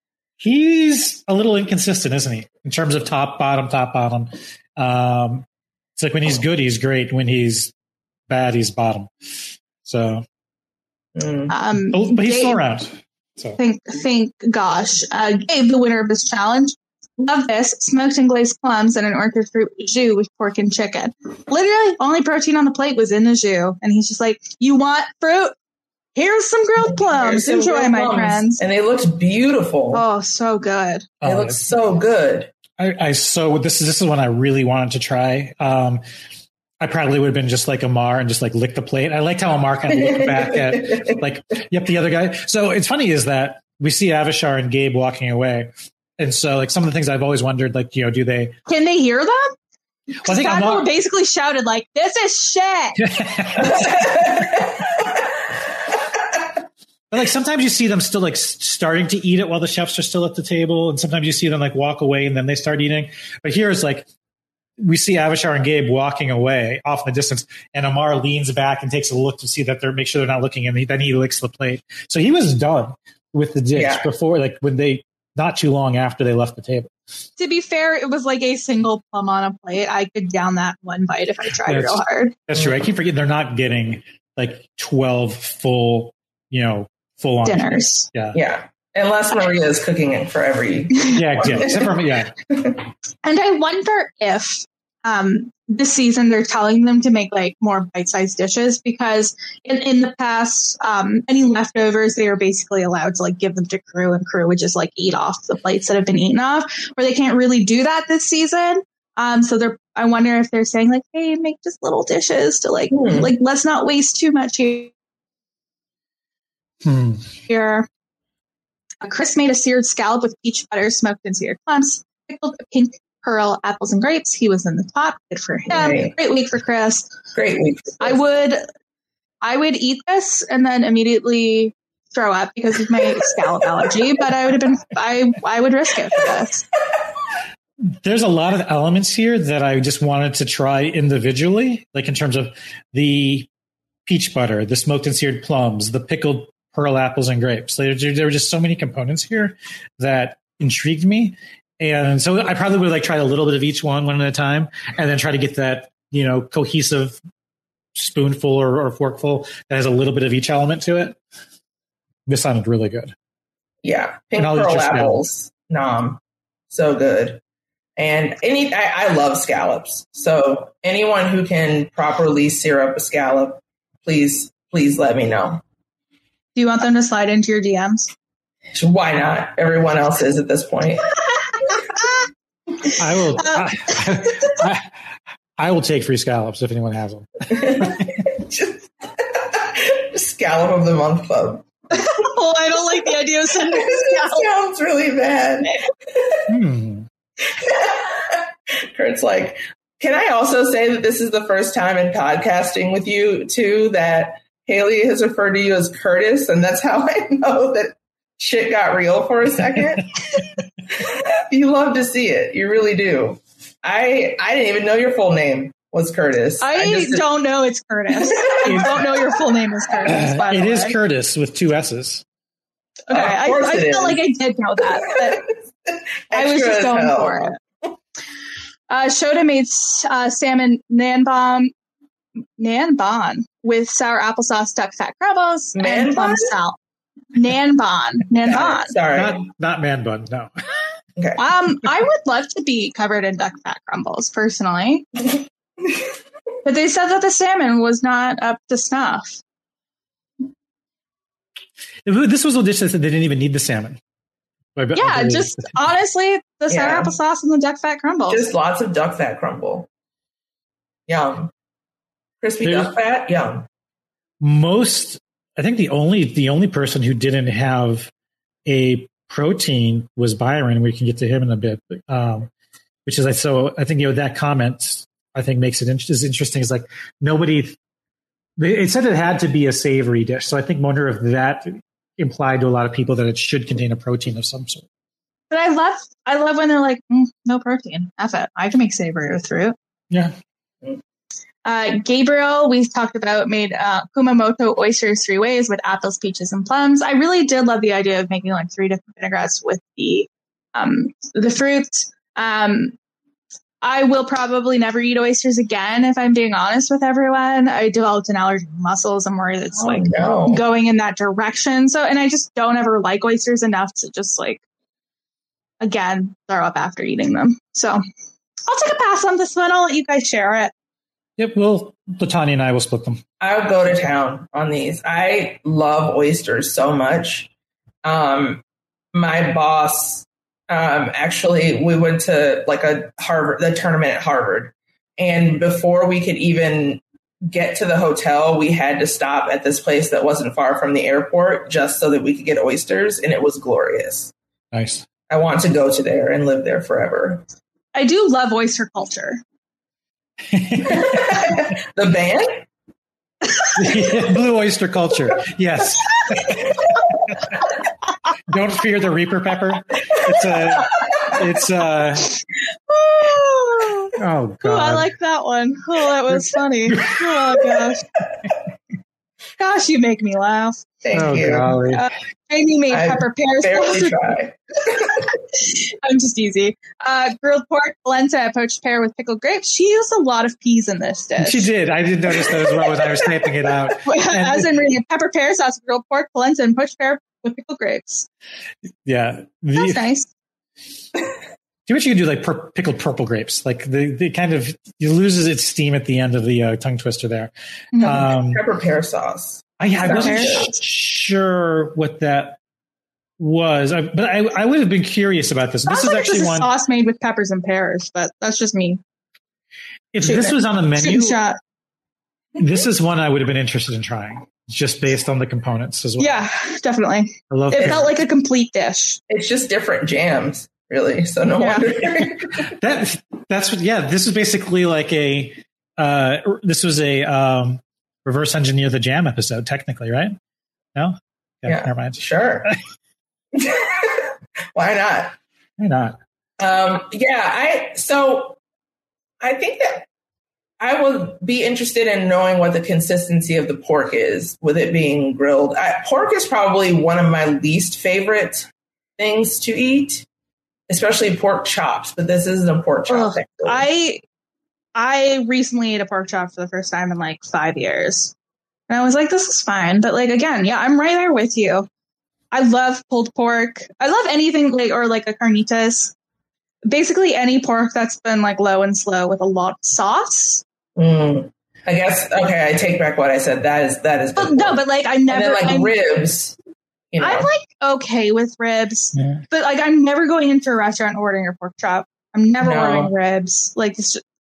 He's a little inconsistent, isn't he? In terms of top, bottom, top, bottom. Um, it's like when he's good, he's great. When he's bad, he's bottom. So, mm. Um, but but he's still Gabe- around. So Thank, thank gosh. Uh, Gabe, the winner of this challenge. Love this. Smoked and glazed plums and an orchard fruit jus with pork and chicken. Literally, only protein on the plate was in the jus. And he's just like, you want fruit? Here's some grilled plums. Here's some Enjoy, grilled my plums. friends. And they looked beautiful. Oh, so good. They uh, looked so good. I, I so this is this is one I really wanted to try. Um, I probably would have been just like Amar and just like lick the plate. I liked how Amar kind of looked back at like, yep, the other guy. So it's funny is that we see Avishar and Gabe walking away. And so like some of the things I've always wondered, like, you know, do they, Can they hear them? well, I think Padma Amar, basically shouted like, this is shit. but like sometimes you see them still like s- starting to eat it while the chefs are still at the table. And sometimes you see them like walk away and then they start eating. But here it's like, we see Avishar and Gabe walking away off in the distance, and Amar leans back and takes a look to see that they're make sure they're not looking, and he, then he licks the plate. So he was done with the dish Yeah. before, like when they not too long after they left the table. To be fair, it was like a single plum on a plate. I could down that one bite if I tried That's- real hard. That's true. I keep forgetting they're not getting like twelve full, you know, full on Dinners. Yeah, Yeah. Unless Maria is cooking it for every. yeah, yeah. Except for yeah, And I wonder if um, this season they're telling them to make like more bite-sized dishes, because in, in the past, um, any leftovers they were basically allowed to like give them to crew, and crew would just like eat off the plates that have been eaten off. Where they can't really do that this season. Um, so they're. I wonder if they're saying like, "Hey, make just little dishes to like, Hmm. like let's not waste too much here." hmm. here. Chris made a seared scallop with peach butter, smoked and seared plums, pickled pink pearl, apples, and grapes. He was in the top. Good for him. Right. Great week for Chris. Great week. For Chris. I would, I would eat this and then immediately throw up because of my scallop allergy, but I would have been, I, I would risk it for this. There's a lot of elements here that I just wanted to try individually, like in terms of the peach butter, the smoked and seared plums, the pickled pearl apples and grapes. There, there were just so many components here that intrigued me. And so I probably would like try a little bit of each one, one at a time, and then try to get that, you know, cohesive spoonful or, or forkful that has a little bit of each element to it. This sounded really good. Yeah. Pink pearl apples. Nom. So good. And any, I, I love scallops. So anyone who can properly sear up a scallop, please, please let me know. Do you want them to slide into your D Ms? Why not? Everyone else is at this point. I will. I, I, I will take free scallops if anyone has them. Just, scallop of the month club. Oh, I don't like the idea of sending scallops. Sounds really bad. Hmm. Kurt's like, can I also say that this is the first time in podcasting with you too that Haley has referred to you as Curtis, and that's how I know that shit got real for a second. You love to see it. You really do. I I didn't even know your full name was Curtis. I, I just, don't know it's Curtis. I don't know your full name is Curtis. By it the is way. Curtis with two S's. Okay, uh, I, I felt is. like I did know that, but I was just going hell. for it. Uh, Shota made uh, salmon nanbon, nanbon with sour applesauce, duck fat crumbles, and plum salt. Nanbon, nanbon. Sorry, not, not man bun. No. Okay. Um, I would love to be covered in duck fat crumbles, personally, but they said that the salmon was not up to snuff. This was a dish that they didn't even need the salmon. Yeah, just honestly, the sour yeah. applesauce and the duck fat crumbles. Just lots of duck fat crumble. Yum. Crispy There's, duck fat, yum. Most, I think the only the only person who didn't have a protein was Byron. We can get to him in a bit, um, which is like so. I think you know that comment. I think makes it in, is interesting. Is like nobody. It said it had to be a savory dish, so I think wonder if that implied to a lot of people that it should contain a protein of some sort. But I love, I love when they're like, mm, no protein. F it. I can make savory with fruit. Yeah. Uh, Gabriel, we talked about, made uh, Kumamoto oysters three ways with apples, peaches, and plums. I really did love the idea of making like three different vinaigrettes with the um, the fruits. Um, I will probably never eat oysters again, if I'm being honest with everyone. I developed an allergy to mussels. I'm worried it's oh, like no. going in that direction. So, and I just don't ever like oysters enough to just like, again, throw up after eating them. So I'll take a pass on this one. I'll let you guys share it. Yep, well, Latanya and I will split them. I would go to town on these. I love oysters so much. Um, my boss, um, actually, we went to like a Harvard, the tournament at Harvard. And before we could even get to the hotel, we had to stop at this place that wasn't far from the airport just so that we could get oysters. And it was glorious. Nice. I want to go to there and live there forever. I do love oyster culture. The band? Blue oyster culture. Yes. Don't fear the Reaper pepper. It's a. It's a. Oh God! Ooh, I like that one. Oh, that was funny. Oh gosh. Gosh, you make me laugh. Thank oh, you. Uh, Amy made I pepper pears. Try. I'm just easy. Uh, grilled pork, polenta, poached pear with pickled grapes. She used a lot of peas in this dish. She did. I did notice that as well as I was typing it out. As in reading pepper pear sauce, grilled pork, polenta, and poached pear with pickled grapes. Yeah. The, That's nice. Do what you can do, like per- pickled purple grapes. Like the, the kind of, it loses its steam at the end of the uh, tongue twister there. Mm-hmm. Um, pepper pear sauce. I, I wasn't sh- sure what that was, I, but I, I would have been curious about this. This Sounds is like actually this is one sauce made with peppers and pears, but that's just me. If this was on the menu, shot. This is one I would have been interested in trying. just based on the components as well. Yeah, definitely. I love it. It Felt like a complete dish. It's just different jams, really. So no Yeah. wonder. that that's what. Yeah, this is basically like a. Uh, this was a um, reverse engineer the jam episode, technically, right? No. Yeah. Never mind. Sure. Why not? Why not? Um, yeah. I so I think that I would be interested in knowing what the consistency of the pork is with it being grilled. I, pork is probably one of my least favorite things to eat, especially pork chops. But this isn't a pork chop. Ugh, I I recently ate a pork chop for the first time in like five years, and I was like, "This is fine." But like again, yeah, I'm right there with you. I love pulled pork. I love anything like or like a carnitas. Basically, any pork that's been like low and slow with a lot of sauce. Mm. I guess okay. I take back what I said. That is that is. But no, but like I never and then, like I'm, ribs. You know. I'm like okay with ribs, Yeah. but like I'm never going into a restaurant ordering a pork chop. I'm never No. ordering ribs. Like it's just,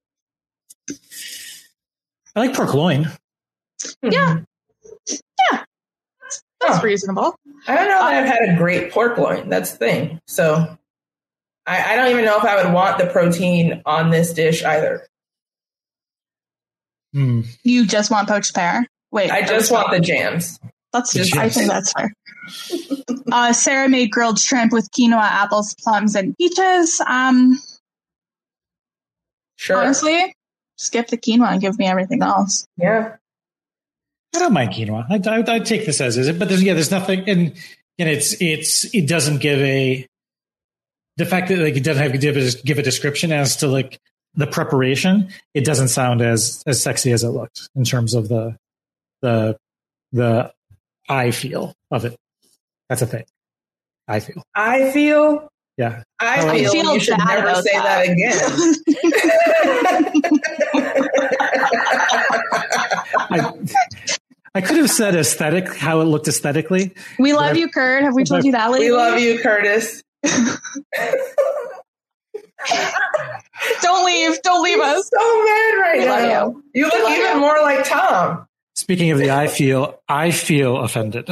I like pork loin. yeah, yeah, that's, that's Huh. reasonable. I don't know that I've had a great pork loin. That's the thing. So I, I don't even know if I would want the protein on this dish either. Hmm. You just want poached pear? Wait, I just want the jams. That's The I jams. think that's fair. uh, Sarah made grilled shrimp with quinoa, apples, plums, and peaches. Um, Sure. honestly, skip the quinoa and give me everything else. Yeah. I don't mind quinoa. I, I, I'd take this as is, but there's yeah, there's nothing, and and it's it's it doesn't give a the fact that like it doesn't have to give a, give a description as to like the preparation. It doesn't sound as as sexy as it looked in terms of the the the eye feel of it. That's a thing. I feel. I feel. Yeah. I I feel, feel you should bad never about say that, I, I could have said aesthetic, how it looked aesthetically. We love you, Kurt. Have we told you that lately? We love you, Curtis. Don't leave. Don't leave us. So mad right We love now. you. You, We look love even you. more like Tom. Speaking of the I feel, I feel offended.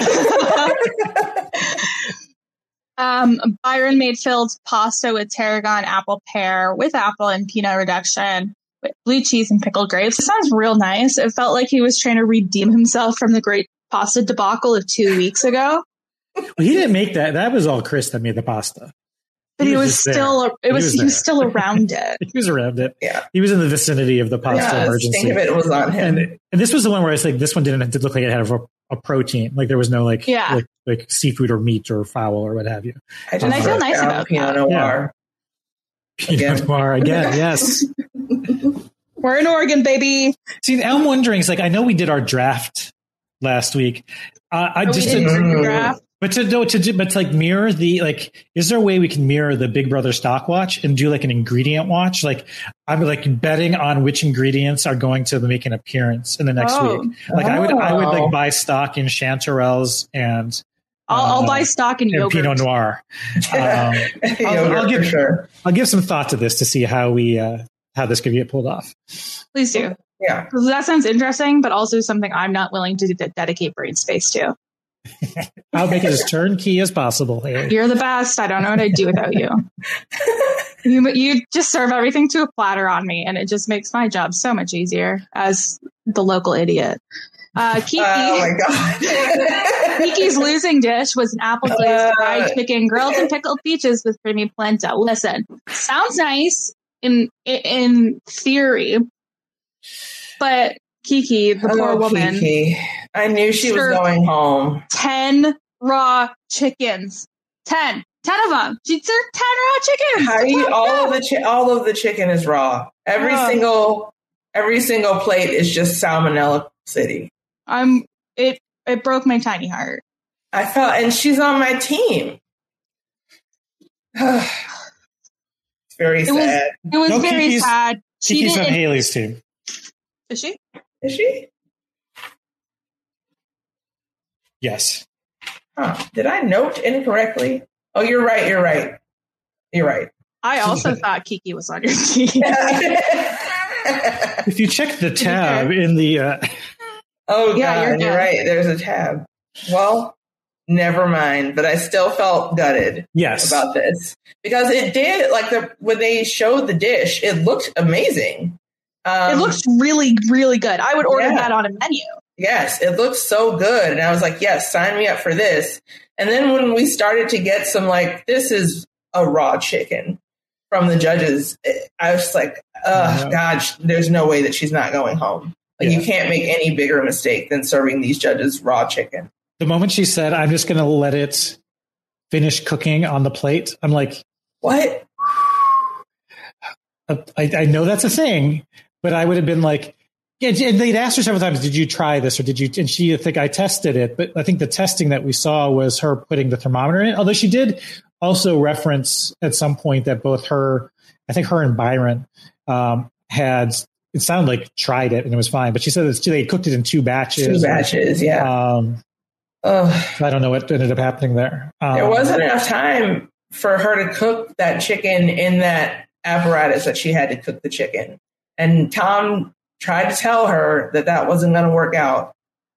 Um, Byron made filled pasta with tarragon, apple pear, with apple and peanut reduction, with blue cheese and pickled grapes. It sounds real nice. It felt like he was trying to redeem himself from the great pasta debacle of two weeks ago. Well, he didn't make that. That was all Chris that made the pasta. But he was, just there. still, it He was, was he was there. still around it. He was around it. Yeah. He was in the vicinity of the pasta Yeah, emergency. think of it, it was on him. And, and this was the one where I was like, this one didn't did look like it had a, a protein. Like there was no like, Yeah. like like seafood or meat or fowl or what have you. I just And I feel wrote nice down about Pinot that. Noir. Pinot Again. Noir again. Yes. We're in Oregon, baby. See, now I'm wondering. It's like I know we did our draft last week. Uh, I Oh, just we didn't to, do the draft. but to no, to do- but to like mirror the like, is there a way we can mirror the Big Brother stock watch and do like an ingredient watch? Like I'm like betting on which ingredients are going to make an appearance in the next Oh. week. Like I would, I would Oh. like buy stock in chanterelles and I'll, I'll uh, buy stock in and yogurt. Pinot Noir. Um, I'll, Yogurt I'll for give sure. I'll give some thought to this to see how we uh, how this could get pulled off. Please do. Yeah. 'Cause that sounds interesting, but also something I'm not willing to de- dedicate brain space to. I'll make it as turnkey as possible. Haley. You're the best. I don't know what I'd do without you. you. You just serve everything to a platter on me, and it just makes my job so much easier as the local idiot. Uh, Kiki, Oh my god. Kiki's losing dish was an apple glazed Uh, fried chicken, grilled and pickled peaches with creamy polenta. Listen, sounds nice in in theory, but Kiki, the poor Oh, woman, Kiki. I knew she was Sure. going home. ten raw chickens. Ten. Ten of them. She served ten raw chickens. How do you, all of the chi- all of the chicken is raw. Every Oh. single every single plate is just salmonella city. I'm it it broke my tiny heart. I felt, and she's on my team. It's very It was sad. it was No, very Kiki's- sad. She Kiki's on didn't Haley's team. is she? Is she? Yes. Huh. Did I note incorrectly? Oh, you're right. You're right. You're right. I also thought Kiki was on your team. If you check the tab in the uh, Oh, Yeah, God, you're you're, good. right. There's a tab. Well, never mind. But I still felt gutted Yes. about this because it did, like, the when they showed the dish, it looked amazing. Um, It looks really, really good. I would order yeah. that on a menu. Yes, it looks so good. And I was like, yes, sign me up for this. And then when we started to get some, like, this is a raw chicken from the judges, I was like, oh, gosh, there's no way that she's not going home. Like, Yeah. you can't make any bigger mistake than serving these judges raw chicken. The moment she said, I'm just going to let it finish cooking on the plate, I'm like, what? I, I know that's a thing, but I would have been like, yeah, and they'd asked her several times, did you try this or did you? And she, I think I tested it, but I think the testing that we saw was her putting the thermometer in it. Although she did also reference at some point that both her, I think her and Byron um, had, it sounded like tried it and it was fine, but she said that they cooked it in two batches. Two batches, yeah. Um, Ugh. I don't know what ended up happening there. Um, There wasn't enough time for her to cook that chicken in that apparatus that she had to cook the chicken. And Tom tried to tell her that that wasn't going to work out.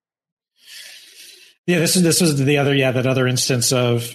Yeah, this is this was the other yeah that other instance of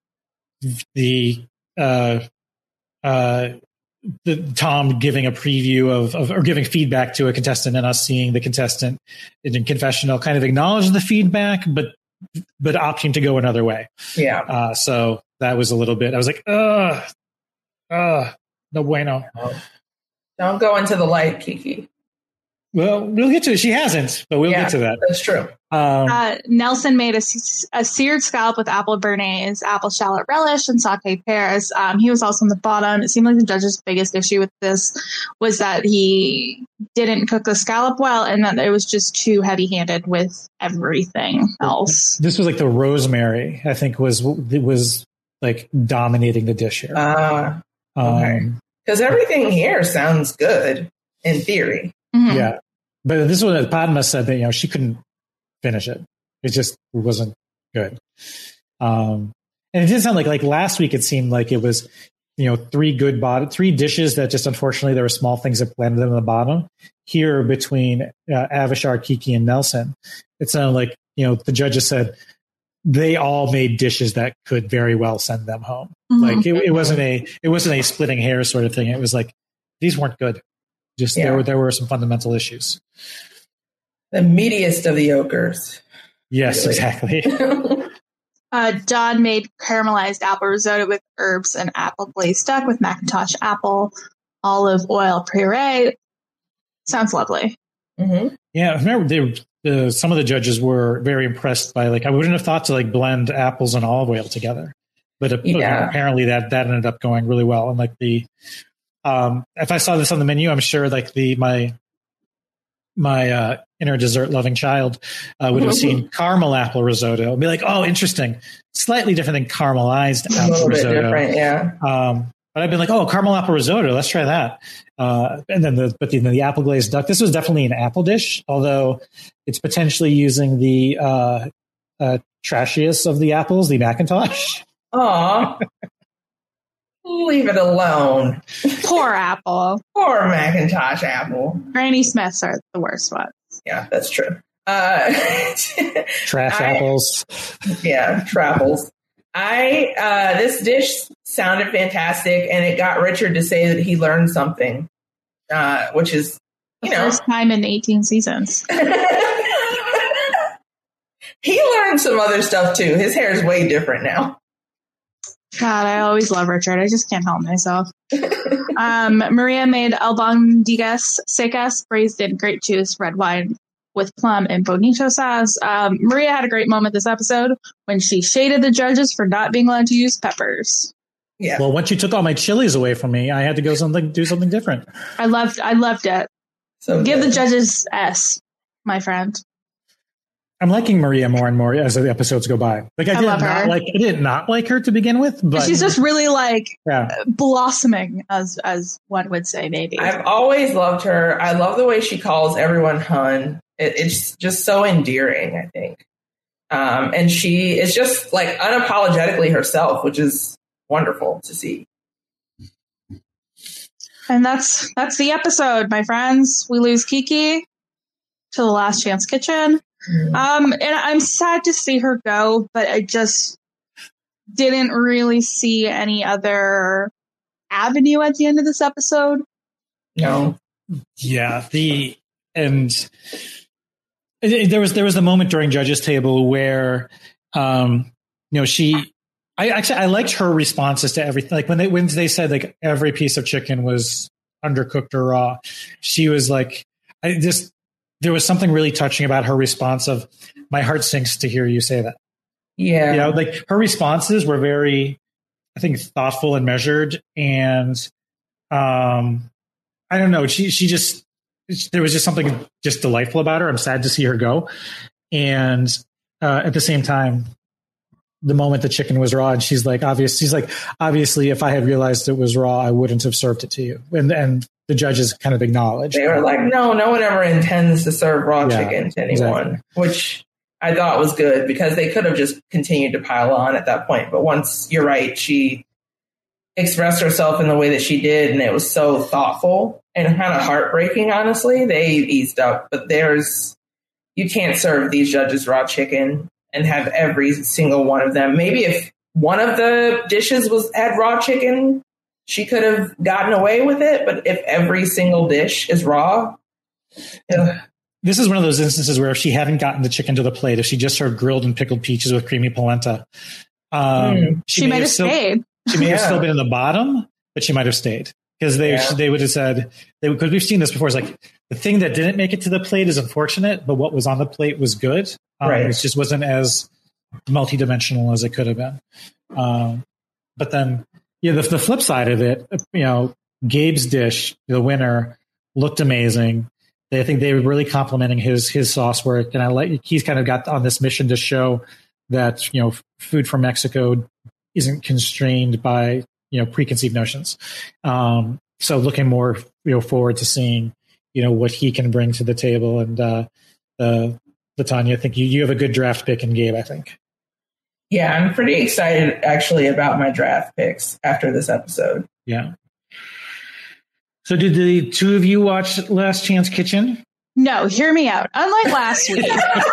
the uh, uh, the Tom giving a preview of, of or giving feedback to a contestant and us seeing the contestant in confessional kind of acknowledge the feedback, but but opting to go another way. Yeah. Uh, so that was a little bit. I was like, ugh, ugh, no bueno. Don't go into the light, Kiki. Well, we'll get to it. She hasn't, but we'll Yeah, get to that. That's true. Um, Uh, Nelson made a, s- a seared scallop with apple béarnaise, apple shallot relish, and sauteed pears. Um, he was also on the bottom. It seemed like the judge's biggest issue with this was that he didn't cook the scallop well and that it was just too heavy-handed with everything else. This was like the rosemary, I think, was it was like dominating the dish here. Ah, okay. Um, Because everything here sounds good in theory. Mhm. Yeah, but this one, Padma said that you know she couldn't finish it. It just wasn't good. Um, and it did sound like like last week. It seemed like it was you know three good bottom, three dishes that just unfortunately there were small things that landed them in the bottom. Here between uh, Avishar, Kiki, and Nelson, it sounded like you know the judges said they all made dishes that could very well send them home. Mhm. Like it, it wasn't a it wasn't a splitting hairs sort of thing. It was like these weren't good. Just Yeah. there were there were some fundamental issues. The meatiest of the yokers. Yes, Really. exactly. Uh, John made caramelized apple risotto with herbs and apple glazed duck with Macintosh apple, olive oil puree. Sounds lovely. Mm-hmm. Yeah, I remember they, the, some of the judges were very impressed by like I wouldn't have thought to like blend apples and olive oil together, but uh, Yeah. apparently that that ended up going really well. And like the um, if I saw this on the menu, I'm sure like the my my uh, inner dessert loving child uh, would have seen caramel apple risotto and be like, oh, interesting, slightly different than caramelized A apple little bit risotto. different, yeah. Um, but I've been like, oh, caramel apple risotto. Let's try that. Uh, and then the, but the, the apple glazed duck. This was definitely an apple dish, although it's potentially using the uh, uh, trashiest of the apples, the Macintosh. Aw. Leave it alone. Poor apple. Poor Macintosh apple. Granny Smiths are the worst ones. Yeah, that's true. Uh, Trash I- apples. Yeah, travels. I uh, this dish sounded fantastic, and it got Richard to say that he learned something, uh, which is you The know first time in eighteen seasons. he learned some other stuff too. His hair is way different now. God, I always love Richard. I just can't help myself. um, Maria made albondigas secas, braised in grape juice, red wine with plum and bonito sauce. Um, Maria had a great moment this episode when she shaded the judges for not being allowed to use peppers. Yeah. Well, once you took all my chilies away from me, I had to go something do something different. I loved, I loved it. So Give good. the judges S, my friend. I'm liking Maria more and more as the episodes go by. Like I, I did love not her. like I did not like her to begin with, but She's just really like yeah. blossoming, as as one would say, maybe. I've always loved her. I love the way she calls everyone hun. It, it's just so endearing, I think. Um, and she is just like unapologetically herself, which is wonderful to see. And that's that's the episode, my friends. We lose Kiki to the Last Chance Kitchen. Mm. Um, and I'm sad to see her go, but I just didn't really see any other avenue at the end of this episode. No. Yeah, the and it, it, there was there was a moment during Judge's Table where, um, you know, she. I actually I liked her responses to everything. Like when they when they said like every piece of chicken was undercooked or raw, she was like, I just there was something really touching about her response of, my heart sinks to hear you say that. Yeah, you know, like her responses were very, I think, thoughtful and measured, and um. I don't know. She she just there was just something just delightful about her. I'm sad to see her go, and uh, at the same time, the moment the chicken was raw, and she's like, obvious. She's like, obviously, if I had realized it was raw, I wouldn't have served it to you. And and the judges kind of acknowledged. They were like, no, no one ever intends to serve raw yeah, chicken to anyone, exactly. Which I thought was good because they could have just continued to pile on at that point. But once, you're right, she expressed herself in the way that she did, and it was so thoughtful and kind of heartbreaking, honestly. They eased up, but there's, you can't serve these judges raw chicken and have every single one of them. Maybe if one of the dishes was had raw chicken, she could have gotten away with it, but if every single dish is raw, ugh. This is one of those instances where if she hadn't gotten the chicken to the plate, if she just served grilled and pickled peaches with creamy polenta, um, mm. she, she might have still, stayed. She may yeah. have still been in the bottom, but she might have stayed because they yeah. they would have said, because we've seen this before. It's like the thing that didn't make it to the plate is unfortunate, but what was on the plate was good. Um, right. It just wasn't as multidimensional as it could have been. Um, but then, yeah, the, the flip side of it, you know, Gabe's dish, the winner, looked amazing. They, I think they were really complimenting his his sauce work, and I like he's kind of got on this mission to show that, you know, food from Mexico isn't constrained by, you know, preconceived notions. Um, so looking more, you know, forward to seeing, you know, what he can bring to the table. And uh, uh, Latanya, I think you, you have a good draft pick in Gabe, I think. Yeah, I'm pretty excited actually about my draft picks after this episode. Yeah. So did the two of you watch Last Chance Kitchen? No, hear me out. Unlike last week.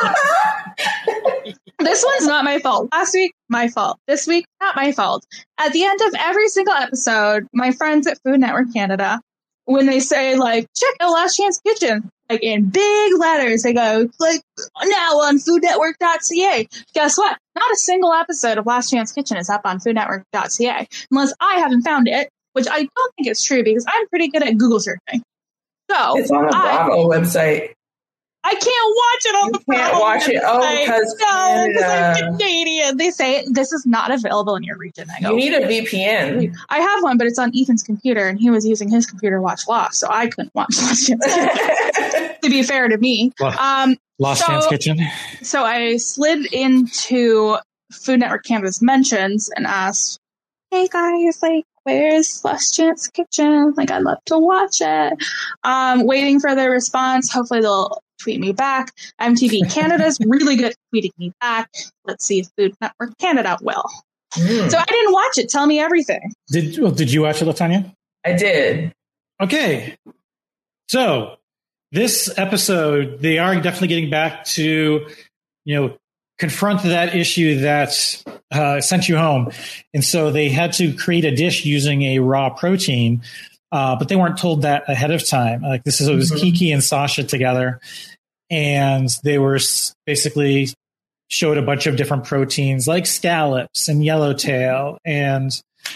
This one's not my fault. Last week, my fault. This week, not my fault. At the end of every single episode, my friends at Food Network Canada, when they say, like, check out Last Chance Kitchen, like in big letters, they go, like, now on food network dot c a. Guess what? Not a single episode of Last Chance Kitchen is up on food network dot c a, unless I haven't found it, which I don't think is true because I'm pretty good at Google searching. So it's on the Bravo I, website. I can't watch it on you the Bravo can't watch website. it. Oh, because no, because I'm Canadian. They say this is not available in your region. I go, you need a V P N. I have one, but it's on Ethan's computer, and he was using his computer to watch Lost, so I couldn't watch Lost. To be fair to me, um, Lost so, Chance Kitchen. So I slid into Food Network Canada's mentions and asked, "Hey guys, like, where's Last Chance Kitchen? Like, I'd love to watch it." Um, waiting for their response. Hopefully they'll tweet me back. M T V Canada's really good at tweeting me back. Let's see if Food Network Canada will. Mm. So I didn't watch it. Tell me everything. Did well, Did you watch it, Latanya? I did. Okay. So this episode, they are definitely getting back to, you know, confront that issue that uh, sent you home. And so they had to create a dish using a raw protein, uh, but they weren't told that ahead of time. Like this is, it was mm-hmm. Kiki and Sasha together, and they were basically showed a bunch of different proteins like scallops and yellowtail and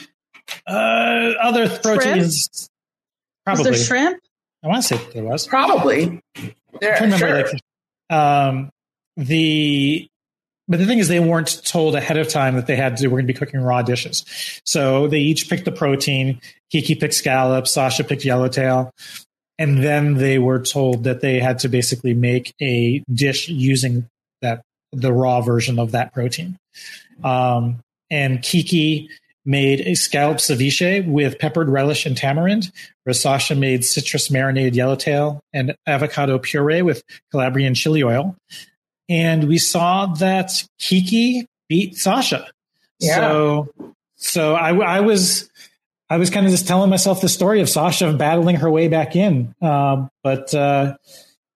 uh, other proteins. Shrimp? Probably. Was there shrimp? I want to say there was. Probably. There, I remember, sure. like, um, the But the thing is, they weren't told ahead of time that they had to, we're going to be cooking raw dishes. So they each picked the protein. Kiki picked scallops, Sasha picked yellowtail. And then they were told that they had to basically make a dish using that, the raw version of that protein. Um, and Kiki made a scallop ceviche with peppered relish and tamarind, where Sasha made citrus marinated yellowtail and avocado puree with Calabrian chili oil. And we saw that Kiki beat Sasha. Yeah. So, so I, I was, I was kind of just telling myself the story of Sasha battling her way back in. Um, but uh,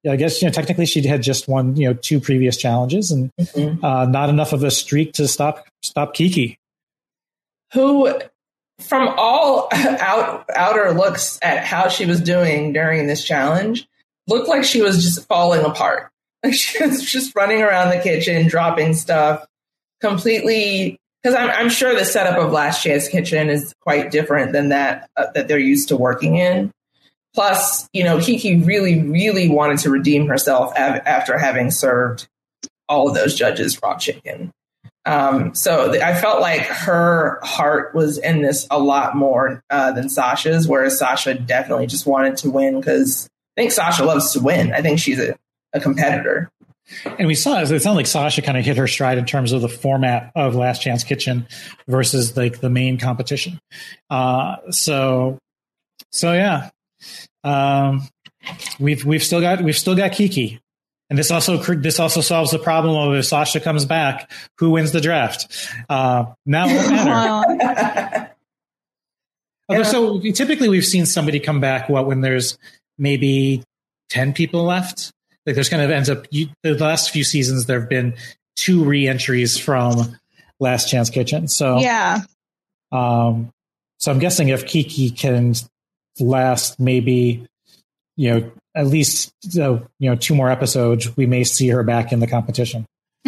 I guess, you know, technically she had just won, you know, two previous challenges and mm-hmm. uh, not enough of a streak to stop stop Kiki. Who, from all out, outer looks at how she was doing during this challenge, looked like she was just falling apart. Like she was just running around the kitchen, dropping stuff completely. Because I'm, I'm sure the setup of Last Chance Kitchen is quite different than that uh, that they're used to working in. Plus, you know, Kiki really, really wanted to redeem herself av- after having served all of those judges raw chicken. Um, so th- I felt like her heart was in this a lot more uh, than Sasha's, whereas Sasha definitely just wanted to win because I think Sasha loves to win. I think she's a, a competitor. And we saw, it sounded like Sasha kind of hit her stride in terms of the format of Last Chance Kitchen versus like the main competition. Uh, so, so yeah. Um, we've we've still got we've still got Kiki, and this also this also solves the problem of if Sasha comes back, who wins the draft? Uh, now it won't matter. Although, so typically we've seen somebody come back. What when there's maybe ten people left? Like there's kind of ends up you, the last few seasons there have been two re-entries from Last Chance Kitchen. So yeah. Um, so I'm guessing if Kiki can last maybe, you know, at least, uh, you know, two more episodes, we may see her back in the competition.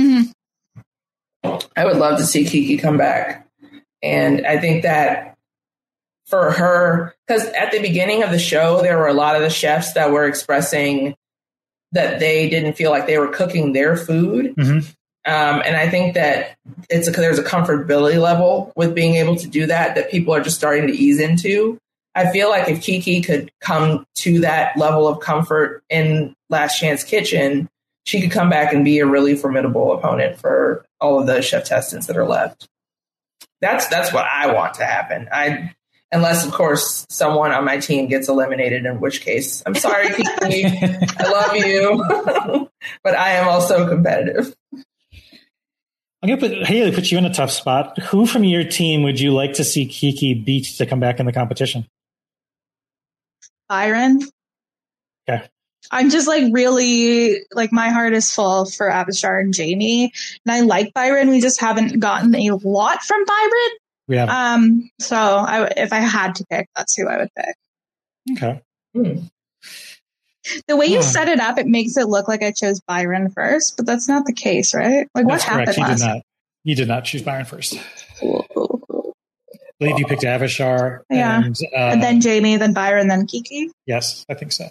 Mm-hmm. I would love to see Kiki come back. And I think that for her, because at the beginning of the show, there were a lot of the chefs that were expressing that they didn't feel like they were cooking their food. Mm-hmm. Um, and I think that it's a, there's a comfortability level with being able to do that, that people are just starting to ease into. I feel like if Kiki could come to that level of comfort in Last Chance Kitchen, she could come back and be a really formidable opponent for all of the chef testants that are left. That's that's what I want to happen. I, unless, of course, someone on my team gets eliminated, in which case, I'm sorry, Kiki, I love you, but I am also competitive. I'm going to put Haley, put you in a tough spot. Who from your team would you like to see Kiki beat to come back in the competition? Byron. Okay. I'm just like really like my heart is full for Avishar and Jamie, and I like Byron. We just haven't gotten a lot from Byron. We haven't. Um. So I, if I had to pick, that's who I would pick. Okay. Hmm. The way you Hmm. set it up, it makes it look like I chose Byron first, but that's not the case, right? Like what That's happened correct. You last? did not. You did not choose Byron first. I believe you picked Avishar. Yeah. And, uh, and then Jamie, then Byron, then Kiki. Yes, I think so.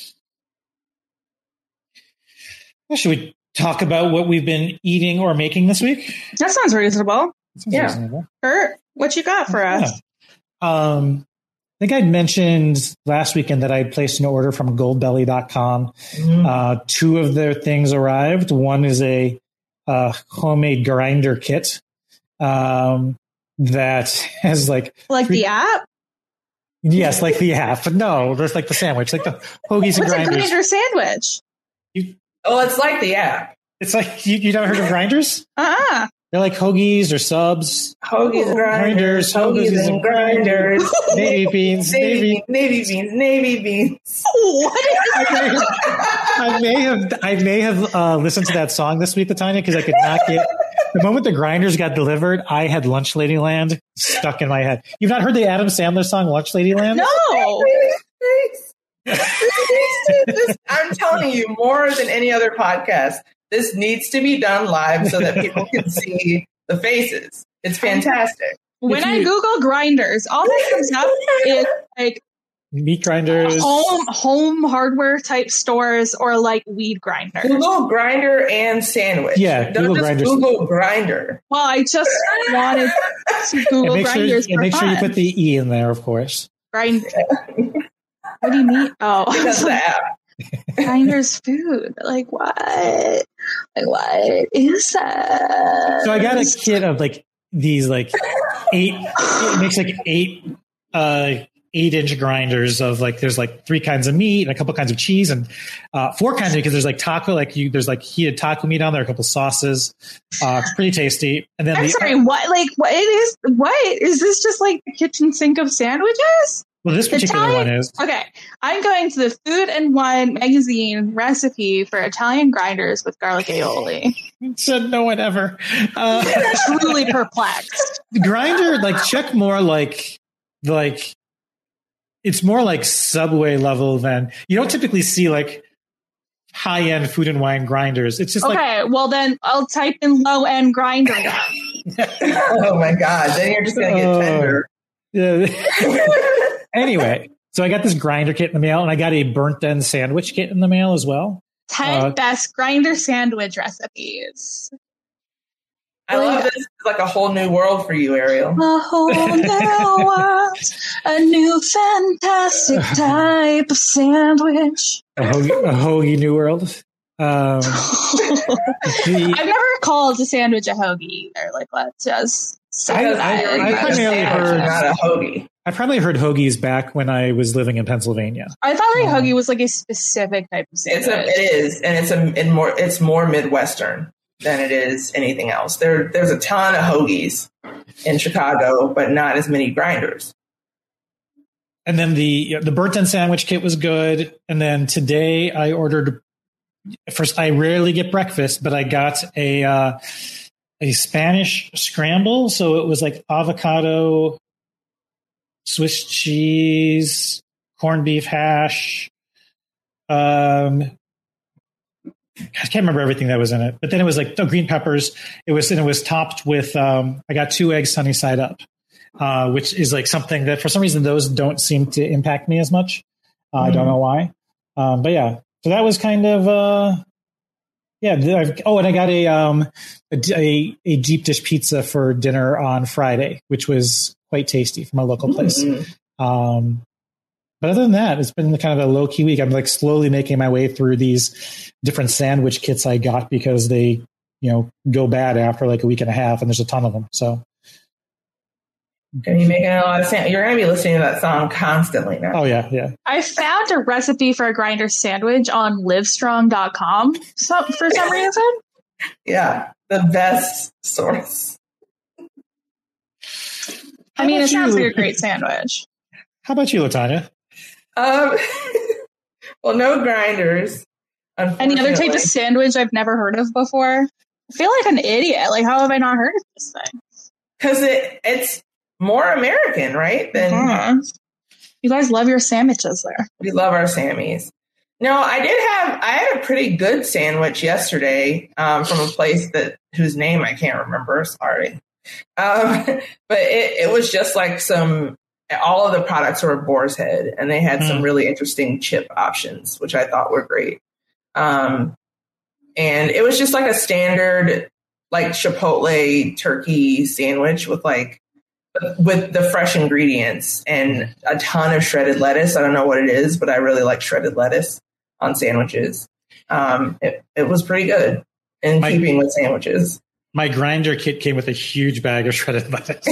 Well, should we talk about what we've been eating or making this week? That sounds reasonable. That sounds yeah. reasonable. Kurt, what you got for us? Yeah. Um, I think I'd mentioned last weekend that I'd placed an order from goldbelly dot com. Mm-hmm. Uh, two of their things arrived. One is a uh, homemade grinder kit um, that has like... Like three- the app? Yes, like the app. But no, there's like the sandwich, like the hoagies and What's a grinders. grinder sandwich? You, Oh, it's like the app. it's like, you, you never heard of grinders? Uh-uh. They're like hoagies or subs. Hoagies and grinders, hoagies and grinders, Navy beans, navy, navy. navy beans, navy beans. What is I may have I may have uh, listened to that song this week, Tanya, because I could not get the moment the grinders got delivered. I had Lunch Ladyland stuck in my head. You've not heard the Adam Sandler song Lunch Ladyland? No. This, I'm telling you, more than any other podcast, this needs to be done live so that people can see the faces. It's fantastic. When I Google grinders, all that comes up is like Meat grinders, home home hardware type stores or like weed grinders. Google grinder and sandwich. Yeah, Don't Google just grinders. Google grinder. Well, I just wanted to Google and make sure, grinders and for make fun. sure you put the E in there, of course. Grind. What do you mean? Oh, That's the app. grinders food. Like what? Like what is that? So I got a kit of like these like eight. It makes like eight uh, eight inch grinders of like there's like three kinds of meat and a couple kinds of cheese and uh, four kinds of because there's like taco like you there's like heated taco meat on there, a couple sauces. Uh, it's pretty tasty. And then I'm the, sorry. What? Like what? It is. What is this? Just like the kitchen sink of sandwiches? Well, this particular Italian, one is. Okay, I'm going to the Food and Wine magazine recipe for Italian grinders with garlic aioli. Said no one ever. Uh, Truly perplexed. Grinder, like, check more like, like, it's more like Subway level than, you don't typically see like high end Food and Wine grinders. It's just okay, like, well then I'll type in low end grinder. Oh my God, then you're just going to get uh, tender. Yeah. Anyway, so I got this grinder kit in the mail, and I got a burnt end sandwich kit in the mail as well. ten Uh, best grinder sandwich recipes. I love this. It's like a whole new world for you, Ariel. A whole new world, a new fantastic type of sandwich. A hoagie, a hoagie new world. Um, the, I've never called a sandwich a hoagie either. Like, let's just say I, that. I, I primarily heard not a hoagie. I probably heard hoagies back when I was living in Pennsylvania. I thought like hoagie was like a specific type of sandwich. It's a, it is, and it's a in more. It's more Midwestern than it is anything else. There, there's a ton of hoagies in Chicago, but not as many grinders. And then the the burnt end sandwich kit was good. And then today I ordered. First, I rarely get breakfast, but I got a uh, a Spanish scramble. So it was like avocado, Swiss cheese, corned beef hash. Um, I can't remember everything that was in it, but then it was like oh, green peppers. It was and it was topped with. Um, I got two eggs sunny side up, uh, which is like something that for some reason those don't seem to impact me as much. Uh, mm. I don't know why, um, but yeah. So that was kind of. Uh, Yeah. I've, oh, and I got a, um, a a a deep dish pizza for dinner on Friday, which was quite tasty from a local place. Mm-hmm. Um, but other than that, it's been kind of a low key week. I'm like slowly making my way through these different sandwich kits I got because they, you know, go bad after like a week and a half, and there's a ton of them. So. Are you making a lot of sense? You're going to be listening to that song constantly now. Oh, yeah, yeah. I found a recipe for a grinder sandwich on livestrong dot com so, for some reason. Yeah, the best source. I mean, it sounds you? like a great sandwich. How about you, LaTanya? Um, well, no grinders. Any other type of sandwich I've never heard of before? I feel like an idiot. Like, how have I not heard of this thing? Because it, it's more American, right? Than uh-huh. You guys love your sandwiches there. We love our Sammies. No, I did have, I had a pretty good sandwich yesterday um, from a place that whose name I can't remember. Sorry. Um, but it, it was just like some, all of the products were Boar's Head, and they had mm. some really interesting chip options, which I thought were great. Um, and it was just like a standard, like Chipotle turkey sandwich with like, with the fresh ingredients and a ton of shredded lettuce. I don't know what it is, but I really like shredded lettuce on sandwiches. Um, it, it was pretty good in my, keeping with sandwiches. My grinder kit came with a huge bag of shredded lettuce.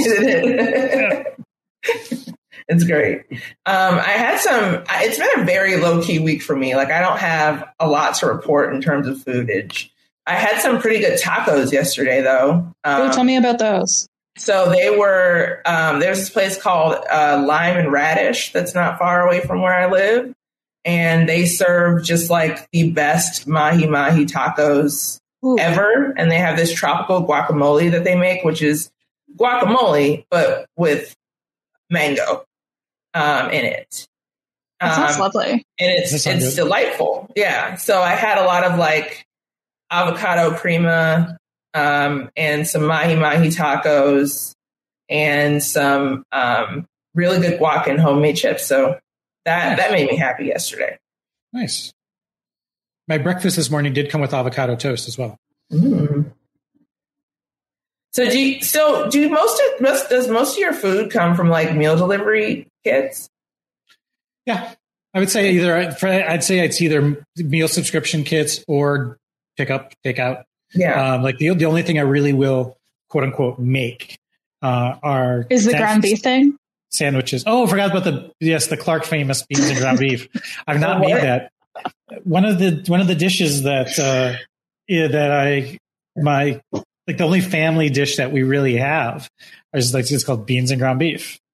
It's great. Um, I had some, it's been a very low key week for me. Like I don't have a lot to report in terms of foodage. I had some pretty good tacos yesterday though. Um, Ooh, tell me about those. So they were, um, there's this place called uh, Lime and Radish that's not far away from where I live. And they serve just like the best mahi mahi tacos Ooh. ever. And they have this tropical guacamole that they make, which is guacamole, but with mango um, in it. That sounds um, lovely. And it's it's good. Delightful. Yeah. So I had a lot of like avocado crema, Um, and some mahi mahi tacos and some um, really good guac and homemade chips. So that, nice. that made me happy yesterday. Nice. My breakfast this morning did come with avocado toast as well. Mm. So do you, so do most of, most, does most of your food come from like meal delivery kits? Yeah, I would say either, I'd say it's either meal subscription kits or pick up, take out. Yeah. Um, like the the only thing I really will quote unquote make uh, are is the ground beef thing sandwiches. Oh, I forgot about the yes the Clark famous beans and ground beef. I've not made that. One of the one of the dishes that uh, yeah, that I my like the only family dish that we really have is like it's called beans and ground beef,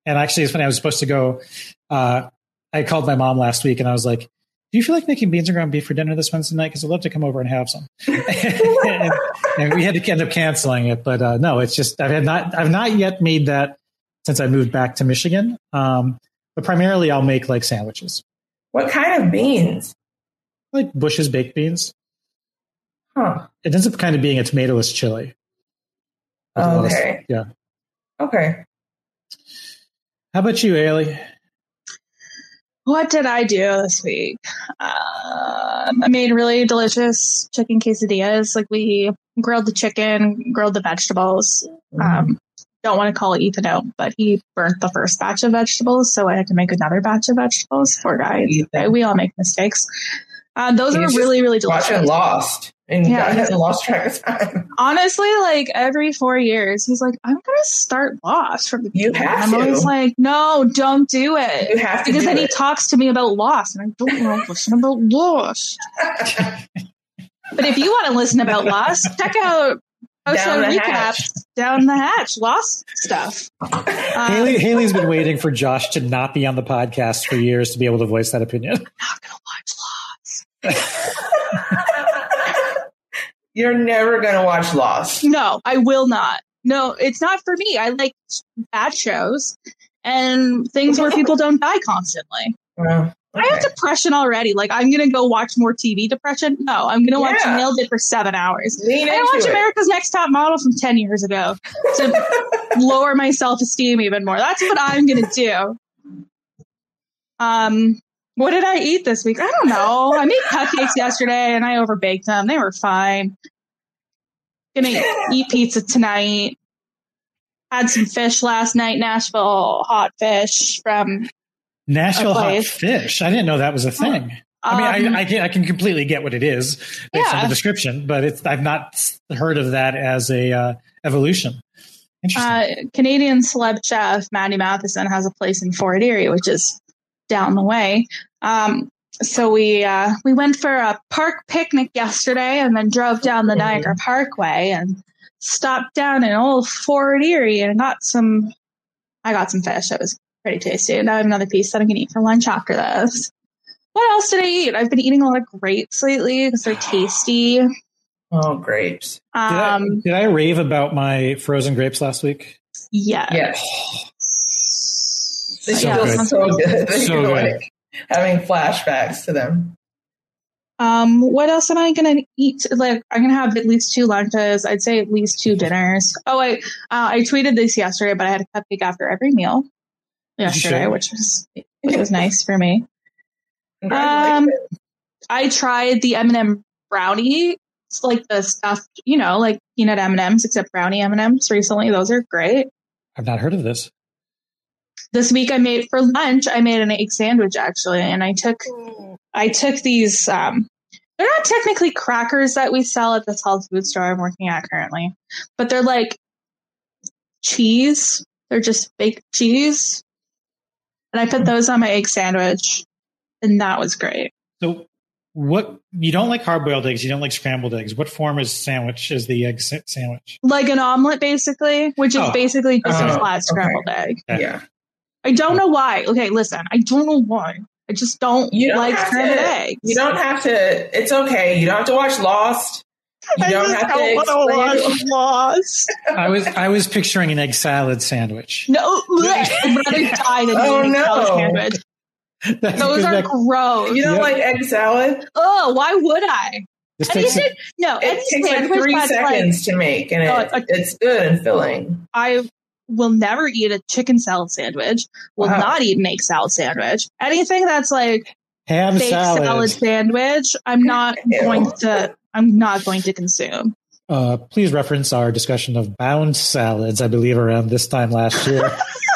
And actually, it's funny. I was supposed to go. Uh, I called my mom last week, and I was like, "Do you feel like making beans and ground beef for dinner this Wednesday night? Because I'd love to come over and have some." and, and we had to end up canceling it. But uh, no, it's just I've had not I've not yet made that since I moved back to Michigan. Um, but primarily, I'll make like sandwiches. What kind of beans? Like Bush's baked beans. Huh. It ends up kind of being a tomato-less chili. Okay. Of, yeah. Okay. How about you, Haley? What did I do this week? Uh, I made really delicious chicken quesadillas. Like we grilled the chicken, grilled the vegetables. Mm-hmm. Um, don't want to call Ethan out, but he burnt the first batch of vegetables, so I had to make another batch of vegetables. Poor guy. Ethan. We all make mistakes. Uh, those He's are really, really delicious. Watching Lost, and yeah, he hasn't lost track of time. Honestly, like every four years, he's like, "I'm gonna start Lost from the You beginning." have I'm to. always like, "No, don't do it." You have to because do then it. he talks to me about Lost, and I don't want to listen about Lost. But if you want to listen about Lost, check out Down the recaps hatch. down the hatch, Lost stuff. Um, Haley, Haley's been waiting for Josh to not be on the podcast for years to be able to voice that opinion. I'm not gonna watch Lost. You're never going to watch Lost. No, I will not. No, it's not for me. I like bad shows and things where people don't die constantly. Well, okay. I have depression already. Like, I'm going to go watch more T V depression. No, I'm going to watch Yeah. Nailed It for seven hours. Lean I into watch it. America's Next Top Model from ten years ago to lower my self-esteem even more. That's what I'm going to do. Um, what did I eat this week? I don't know. I made cupcakes yesterday and I overbaked them. They were fine. Gonna eat pizza tonight. Had some fish last night. Nashville hot fish from Nashville a hot place. fish. I didn't know that was a thing. I mean, Um, I, I, can, I can completely get what it is based on Yeah. the description, but it's, I've not heard of that as a uh, evolution. Interesting. Uh, Canadian celeb chef Maddie Matheson has a place in Fort Erie, which is down the way. Um, so we uh, we went for a park picnic yesterday, and then drove down the Niagara Parkway and stopped down in old Fort Erie and got some. I got some fish. It was pretty tasty, and I have another piece that I'm gonna eat for lunch after this. What else did I eat? I've been eating a lot of grapes lately because they're tasty. Oh, grapes. did, I, Um, did I rave about my frozen grapes last week? yeah. Yes. They So feel good. so good. So You're good. like having flashbacks to them. Um, what else am I gonna eat? Like, I'm gonna have at least two lunches. I'd say at least two dinners. Oh, I uh, I tweeted this yesterday, but I had a cupcake after every meal yesterday, should. which was which was nice for me. Um, Congratulations. I tried the M and M brownie. It's like the stuffed, you know, like peanut M and M's, except brownie M and M's recently. Those are great. I've not heard of this. This week I made for lunch, I made an egg sandwich actually, and I took I took these um they're not technically crackers that we sell at this health food store I'm working at currently, but they're like cheese. They're just baked cheese. And I put those on my egg sandwich, and that was great. So, what you don't like hard boiled eggs? You don't like scrambled eggs? What form is sandwich? Is the egg sa- sandwich? Like an omelet, basically, which is Oh. basically just Oh, a flat okay. scrambled egg. Okay. Yeah. I don't know why. Okay, listen, I don't know why. I just don't, You don't like have scrambled to, eggs. You don't have to. It's okay. You don't have to watch Lost. You I don't just have to don't explain. want to watch Lost. I was I was picturing an egg salad sandwich. No, bleh, I'd rather die than Oh, eat an egg salad no. sandwich. That's Those because are that- gross. You don't Yep. like egg salad? Oh, why would I? this Any takes sa- no, any It takes like sandwich three that's seconds to make, and Oh, it, it's- it's good and filling. I will never eat a chicken salad sandwich. Will Wow. not eat an egg salad sandwich. Anything that's like ham fake salad. salad sandwich, I'm not Ew. going to. I'm not going to consume. Uh, please reference our discussion of bound salads, I believe, around this time last year.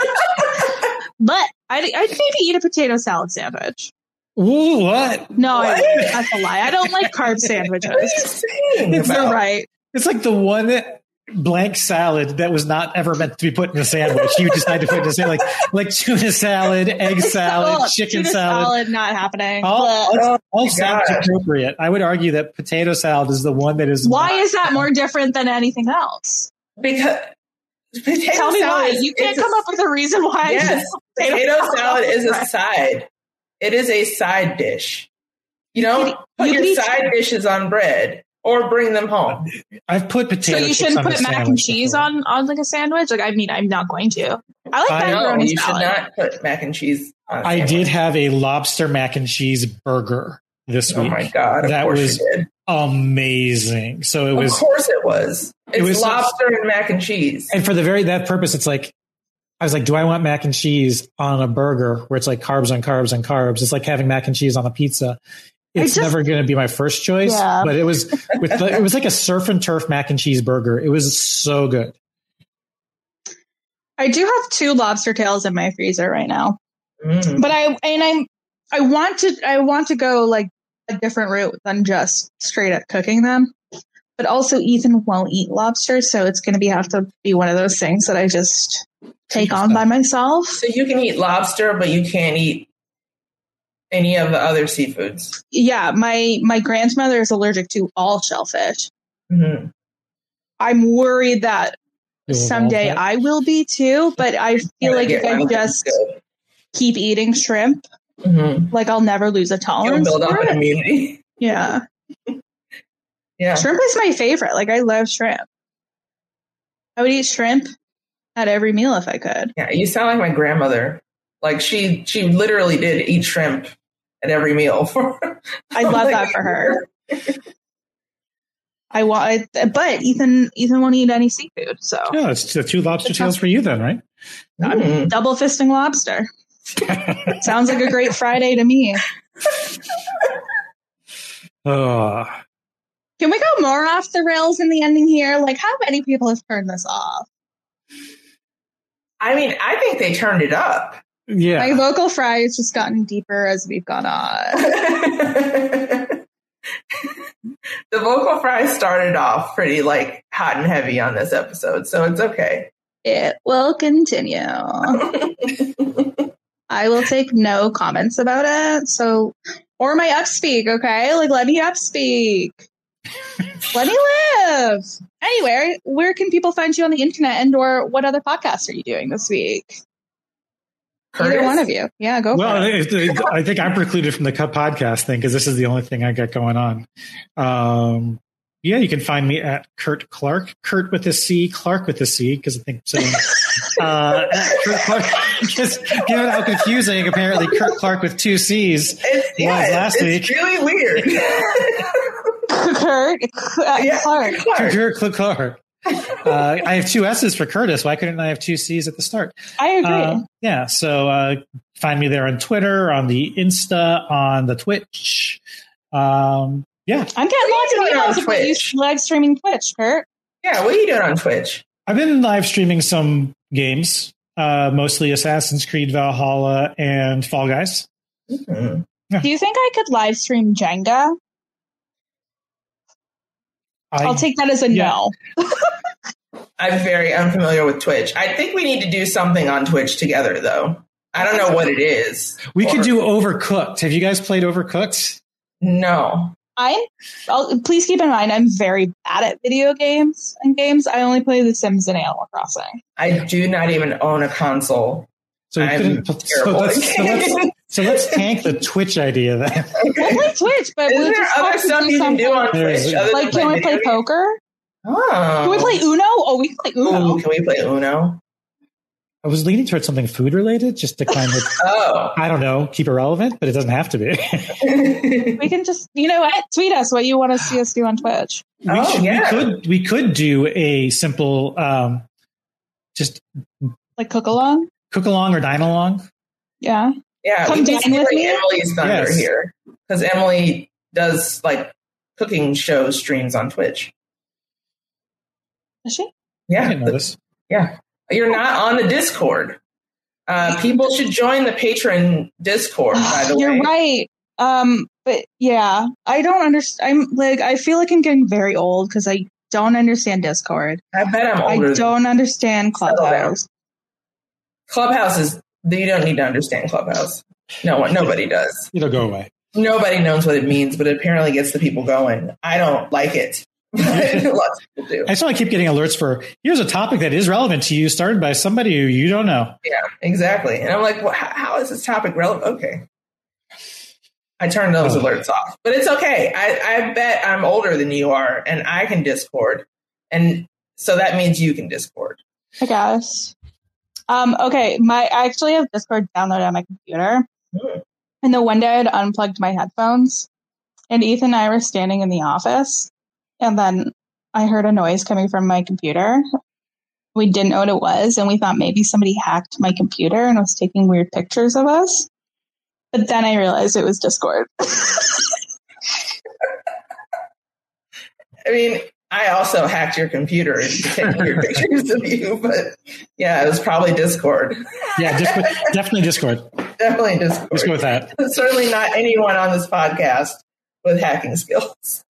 But I'd, I'd maybe eat a potato salad sandwich. Ooh, what? No, I, What? that's a lie. I don't like carb sandwiches. What are you saying It's You're about? right. It's like the one blank salad that was not ever meant to be put in a sandwich. You decide to put it in a sandwich, like, like tuna salad, egg salad, Oh, chicken tuna salad. salad, not happening. All, Bleh. all, all my sounds gosh. appropriate. I would argue that potato salad is the one that is. Why is that more different than anything else? Because Potato Tell me salad why. is- You can't it's come a- up with a reason why. Yes, Potato potato salad salad is a Right. side. It is a side dish. You don't You could- put you your could eat- side dishes on bread or bring them home. I've put So potato you chips shouldn't on a put mac and sandwich cheese before. on, on like a sandwich? Like, I mean, I'm not going to. I like I- No, macaroni you should salad. not put mac and cheese on a I sandwich. did have a lobster mac and cheese burger this Oh week. my God, of that course was you did. amazing. So it was, Of course it was. It's It was- lobster and mac and cheese. and for the very that purpose, it's like I was like, do I want mac and cheese on a burger where it's like carbs on carbs on carbs? It's like having mac and cheese on a pizza. It's just- never going to be my first choice, Yeah. but it was with the, it was like a surf and turf mac and cheese burger. It was so good. I do have two lobster tails in my freezer right now. Mm. But I and I'm I want to I want to go like a different route than just straight up cooking them. But also Ethan won't eat lobster, so it's going to be have to be one of those things that I just take on by myself. So you can eat lobster, but you can't eat any of the other seafoods. Yeah, my my grandmother is allergic to all shellfish. Mm-hmm. I'm worried that You will someday evolve that. I will be too, but I feel like if I just keep eating shrimp, Mm-hmm. like I'll never lose a You'll tolerance build up for an it. immunity. Yeah. Yeah. Shrimp is my favorite. Like, I love shrimp. I would eat shrimp at every meal if I could. Yeah, you sound like my grandmother. Like she, she literally did eat shrimp at every meal. For I love like, that for her. I want, but Ethan, Ethan won't eat any seafood, so Yeah, it's the two lobster tails for you then, right? I'm Mm. double fisting lobster. Sounds like a great Friday to me. Oh, Can we go more off the rails in the ending here? Like, how many people have turned this off? I mean, I think they turned it up. yeah. My vocal fry has just gotten deeper as we've gone on. The vocal fry started off pretty like hot and heavy on this episode, so it's okay. It will continue. I will take no comments about it. So, or my upspeak, okay? Like, let me upspeak. Let me live. Anyway, where can people find you on the internet, and or what other podcasts are you doing this week? Either Curtis? one of you. Yeah, go Well, for it. it- it- I think I'm precluded from the cut podcast thing because this is the only thing I got going on. Um, yeah, you can find me at Kurt Clark, Kurt with a C, Clark with a C, because I think I'm saying uh, at Kurt Clark. Just given how confusing apparently Kurt Clark with two C's It's, was yeah, last it's week. really weird. Kurt, uh, Yeah, Clark. Clark. Kurt Clark. Clark. Uh, I have two S's for Curtis. Why couldn't I have two C's at the start? I agree. Uh, yeah, so uh, find me there on Twitter, on the Insta, on the Twitch. Um, yeah, I'm getting lots of doing on emails about you Twitch? live streaming Twitch, Kurt. Yeah, what are you doing on Twitch? I've been live streaming some games, uh, mostly Assassin's Creed Valhalla and Fall Guys. Mm-hmm. Do you think I could live stream Jenga? I, I'll take that as a yeah. no. I'm very unfamiliar with Twitch. I think we need to do something on Twitch together, though. I don't know what it is. We Or- could do Overcooked. Have you guys played Overcooked? No. I'm. I'll, please keep in mind, I'm very bad at video games and games. I only play The Sims and Animal Crossing. I do not even own a console. So, we I'm couldn't, so, terrible let's, at so, let's, games. so let's tank the Twitch idea then. We'll play Twitch, but Isn't we'll there just other have to stuff do you can do something. on There's- Twitch? other Like, than can we play video games? poker? Oh. Can we play Uno? Oh, we can play Uno. Ooh, can we play Uno? I was leaning towards something food related, just to kind of, Oh. I don't know, keep it relevant, but it doesn't have to be. We can just, you know what? Tweet us what you want to see us do on Twitch. we, Oh, should- we yeah. could we could do a simple, um, just Like cook along? cook along or dine along. Yeah. Yeah, Come we can dine see with like me? Emily's thunder Yes. here. Because Emily does like cooking show streams on Twitch. Is she? I Yeah. didn't know this. Yeah. You're not on the Discord. Uh, people should join the patron Discord, by the You're way. right. Um, but yeah, I don't understand. I'm like, I feel like I'm getting very old because I don't understand Discord. I bet I'm I older than don't understand Settle down. Clubhouse. Clubhouse is, you don't need to understand Clubhouse. No one, nobody does. It'll go away. Nobody knows what it means, but it apparently gets the people going. I don't like it. Lots of people do. I still keep getting alerts for, here's a topic that is relevant to you, started by somebody who you don't know. Yeah, exactly. And I'm like, well, how, how is this topic relevant? Okay. I turn those oh. alerts off. But it's okay. I, I bet I'm older than you are, and I can Discord. And so that means you can Discord. I guess. Um, okay, my I actually have Discord downloaded on my computer. Mm. And the one day I had unplugged my headphones, and Ethan and I were standing in the office, and then I heard a noise coming from my computer. We didn't know what it was, and we thought maybe somebody hacked my computer and was taking weird pictures of us. But then I realized it was Discord. I mean, I also hacked your computer and taking weird pictures of you, but yeah, it was probably Discord. Yeah, Discord, definitely Discord. Definitely Discord. Let's go with that. Certainly not anyone on this podcast with hacking skills.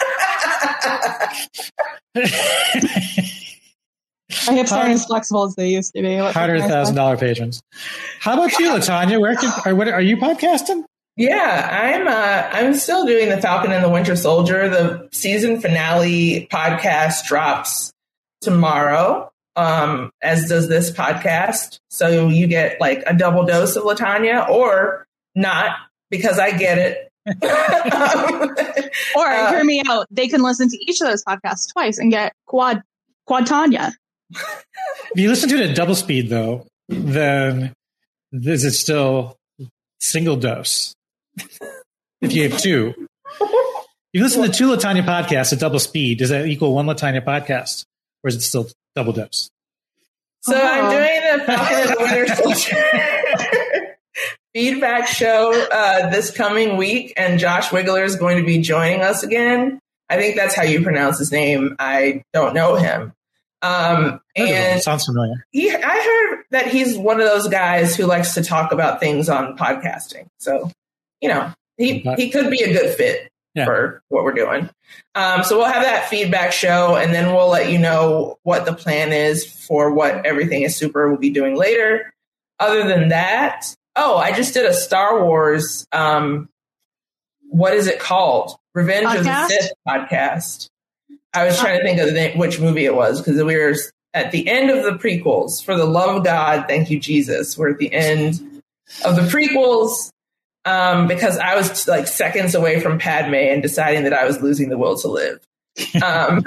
I have started as flexible as they used to be. one hundred thousand dollars patrons. How about you, Latanya? Where can, are, what, are you podcasting? Yeah, I'm uh, I'm still doing the Falcon and the Winter Soldier. The season finale podcast drops tomorrow, um, as does this podcast. So you get like a double dose of Latanya, or not, because I get it. um, or uh, hear me out. They can listen to each of those podcasts twice and get quad quad Tanya. If you listen to it at double speed, though, then is it still single dose? If you have two, if you listen to two Latanya podcasts at double speed, does that equal one Latanya podcast, or is it still double dose? So oh. I'm doing the Falcon and the Winter Soldier feedback show uh, this coming week, and Josh Wiggler is going to be joining us again. I think that's how you pronounce his name. I don't know him. Um, and sounds familiar. He, I heard that he's one of those guys who likes to talk about things on podcasting. So, you know, he, he could be a good fit yeah. for what we're doing. Um, so we'll have that feedback show, and then we'll let you know what the plan is for what Everything is Super will be doing later. Other than that, oh, I just did a Star Wars, um, what is it called? Revenge podcast? of the Sith podcast. I was trying to think of the name, which movie it was, because we were at the end of the prequels. For the love of God, thank you, Jesus. We're at the end of the prequels um, because I was like seconds away from Padme and deciding that I was losing the will to live. Um,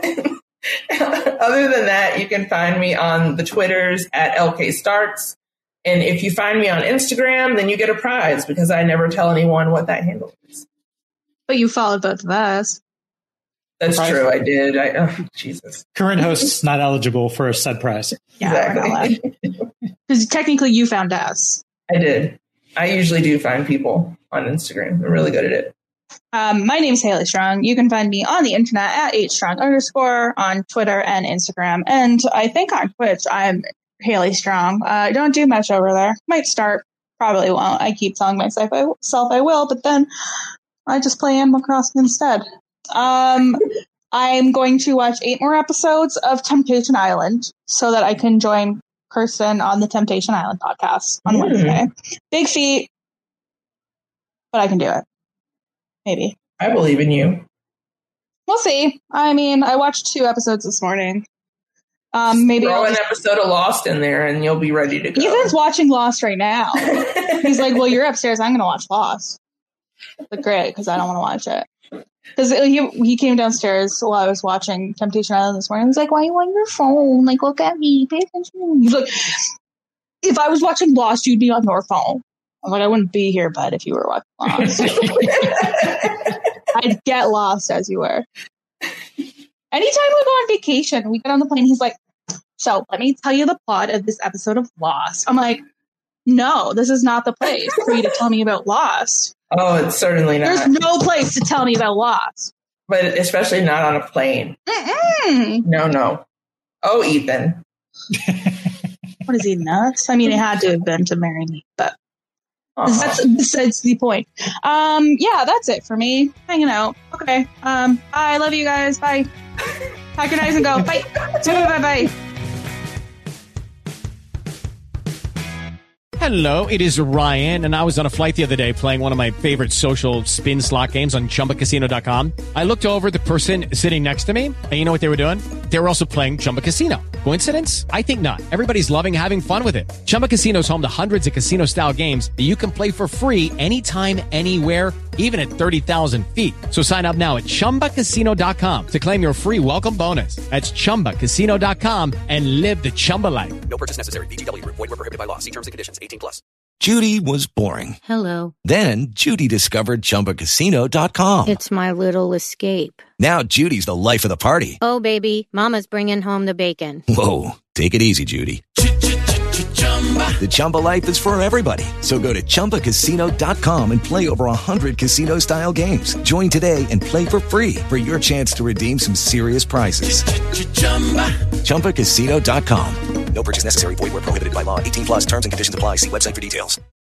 other than that, you can find me on the Twitters at L K Starts. And if you find me on Instagram, then you get a prize, because I never tell anyone what that handle is. But you followed both of us. That's prize. True. I did. I, oh, Jesus. Current host's not eligible for a said prize. Yeah, exactly. Because technically you found us. I did. I usually do find people on Instagram. I'm really good at it. Um, my name's Haley Strong. You can find me on the internet at hstrong underscore on Twitter and Instagram. And I think on Twitch, I'm Haley Strong. Uh, I don't do much over there. Might start. Probably won't. I keep telling myself I, self I will, but then I just play Animal Crossing instead. Um, I'm going to watch eight more episodes of Temptation Island so that I can join Kirsten on the Temptation Island podcast on mm. Wednesday. Big feat, but I can do it. Maybe. I believe in you. We'll see. I mean, I watched two episodes this morning. Um, maybe throw I'll an just... episode of Lost in there and you'll be ready to go. Ethan's watching Lost right now. He's like, well, you're upstairs. I'm going to watch Lost. But great, because I don't want to watch it. Because he he came downstairs while I was watching Temptation Island this morning. He's like, why are you on your phone? Like, look at me. Pay attention. He's like, if I was watching Lost, you'd be on your phone. I'm like, I wouldn't be here, bud, if you were watching Lost. I'd get lost as you were. Anytime we go on vacation, we get on the plane, he's like, so let me tell you the plot of this episode of Lost. I'm like, no, this is not the place for you to tell me about Lost. Oh, it's certainly not. There's no place to tell me about Lost. But especially not on a plane. Mm-mm. No, no. Oh, Ethan. What is he, nuts? I mean, it had to have been to marry me, but uh-huh. that's besides the point. Um, yeah, that's it for me. Hanging out. Okay. Um, I love you guys. Bye. Pack your knives and go. Bye. Bye. Bye. Bye. Hello, it is Ryan, and I was on a flight the other day playing one of my favorite social spin slot games on Chumba Casino dot com. I looked over at the person sitting next to me, and you know what they were doing? They were also playing Chumba Casino. Coincidence? I think not. Everybody's loving having fun with it. Chumba Casino is home to hundreds of casino-style games that you can play for free anytime, anywhere, even at thirty thousand feet. So sign up now at Chumba Casino dot com to claim your free welcome bonus. That's Chumba Casino dot com and live the Chumba life. No purchase necessary. V G W. Void where prohibited by law. See terms and conditions. eighteen plus. Judy was boring. Hello. Then Judy discovered Chumba Casino dot com. It's my little escape. Now Judy's the life of the party. Oh, baby, mama's bringing home the bacon. Whoa, take it easy, Judy. The Chumba life is for everybody. So go to Chumba Casino dot com and play over one hundred casino-style games. Join today and play for free for your chance to redeem some serious prizes. Chumba Casino dot com. No purchase necessary. Void where prohibited by law. eighteen plus terms and conditions apply. See website for details.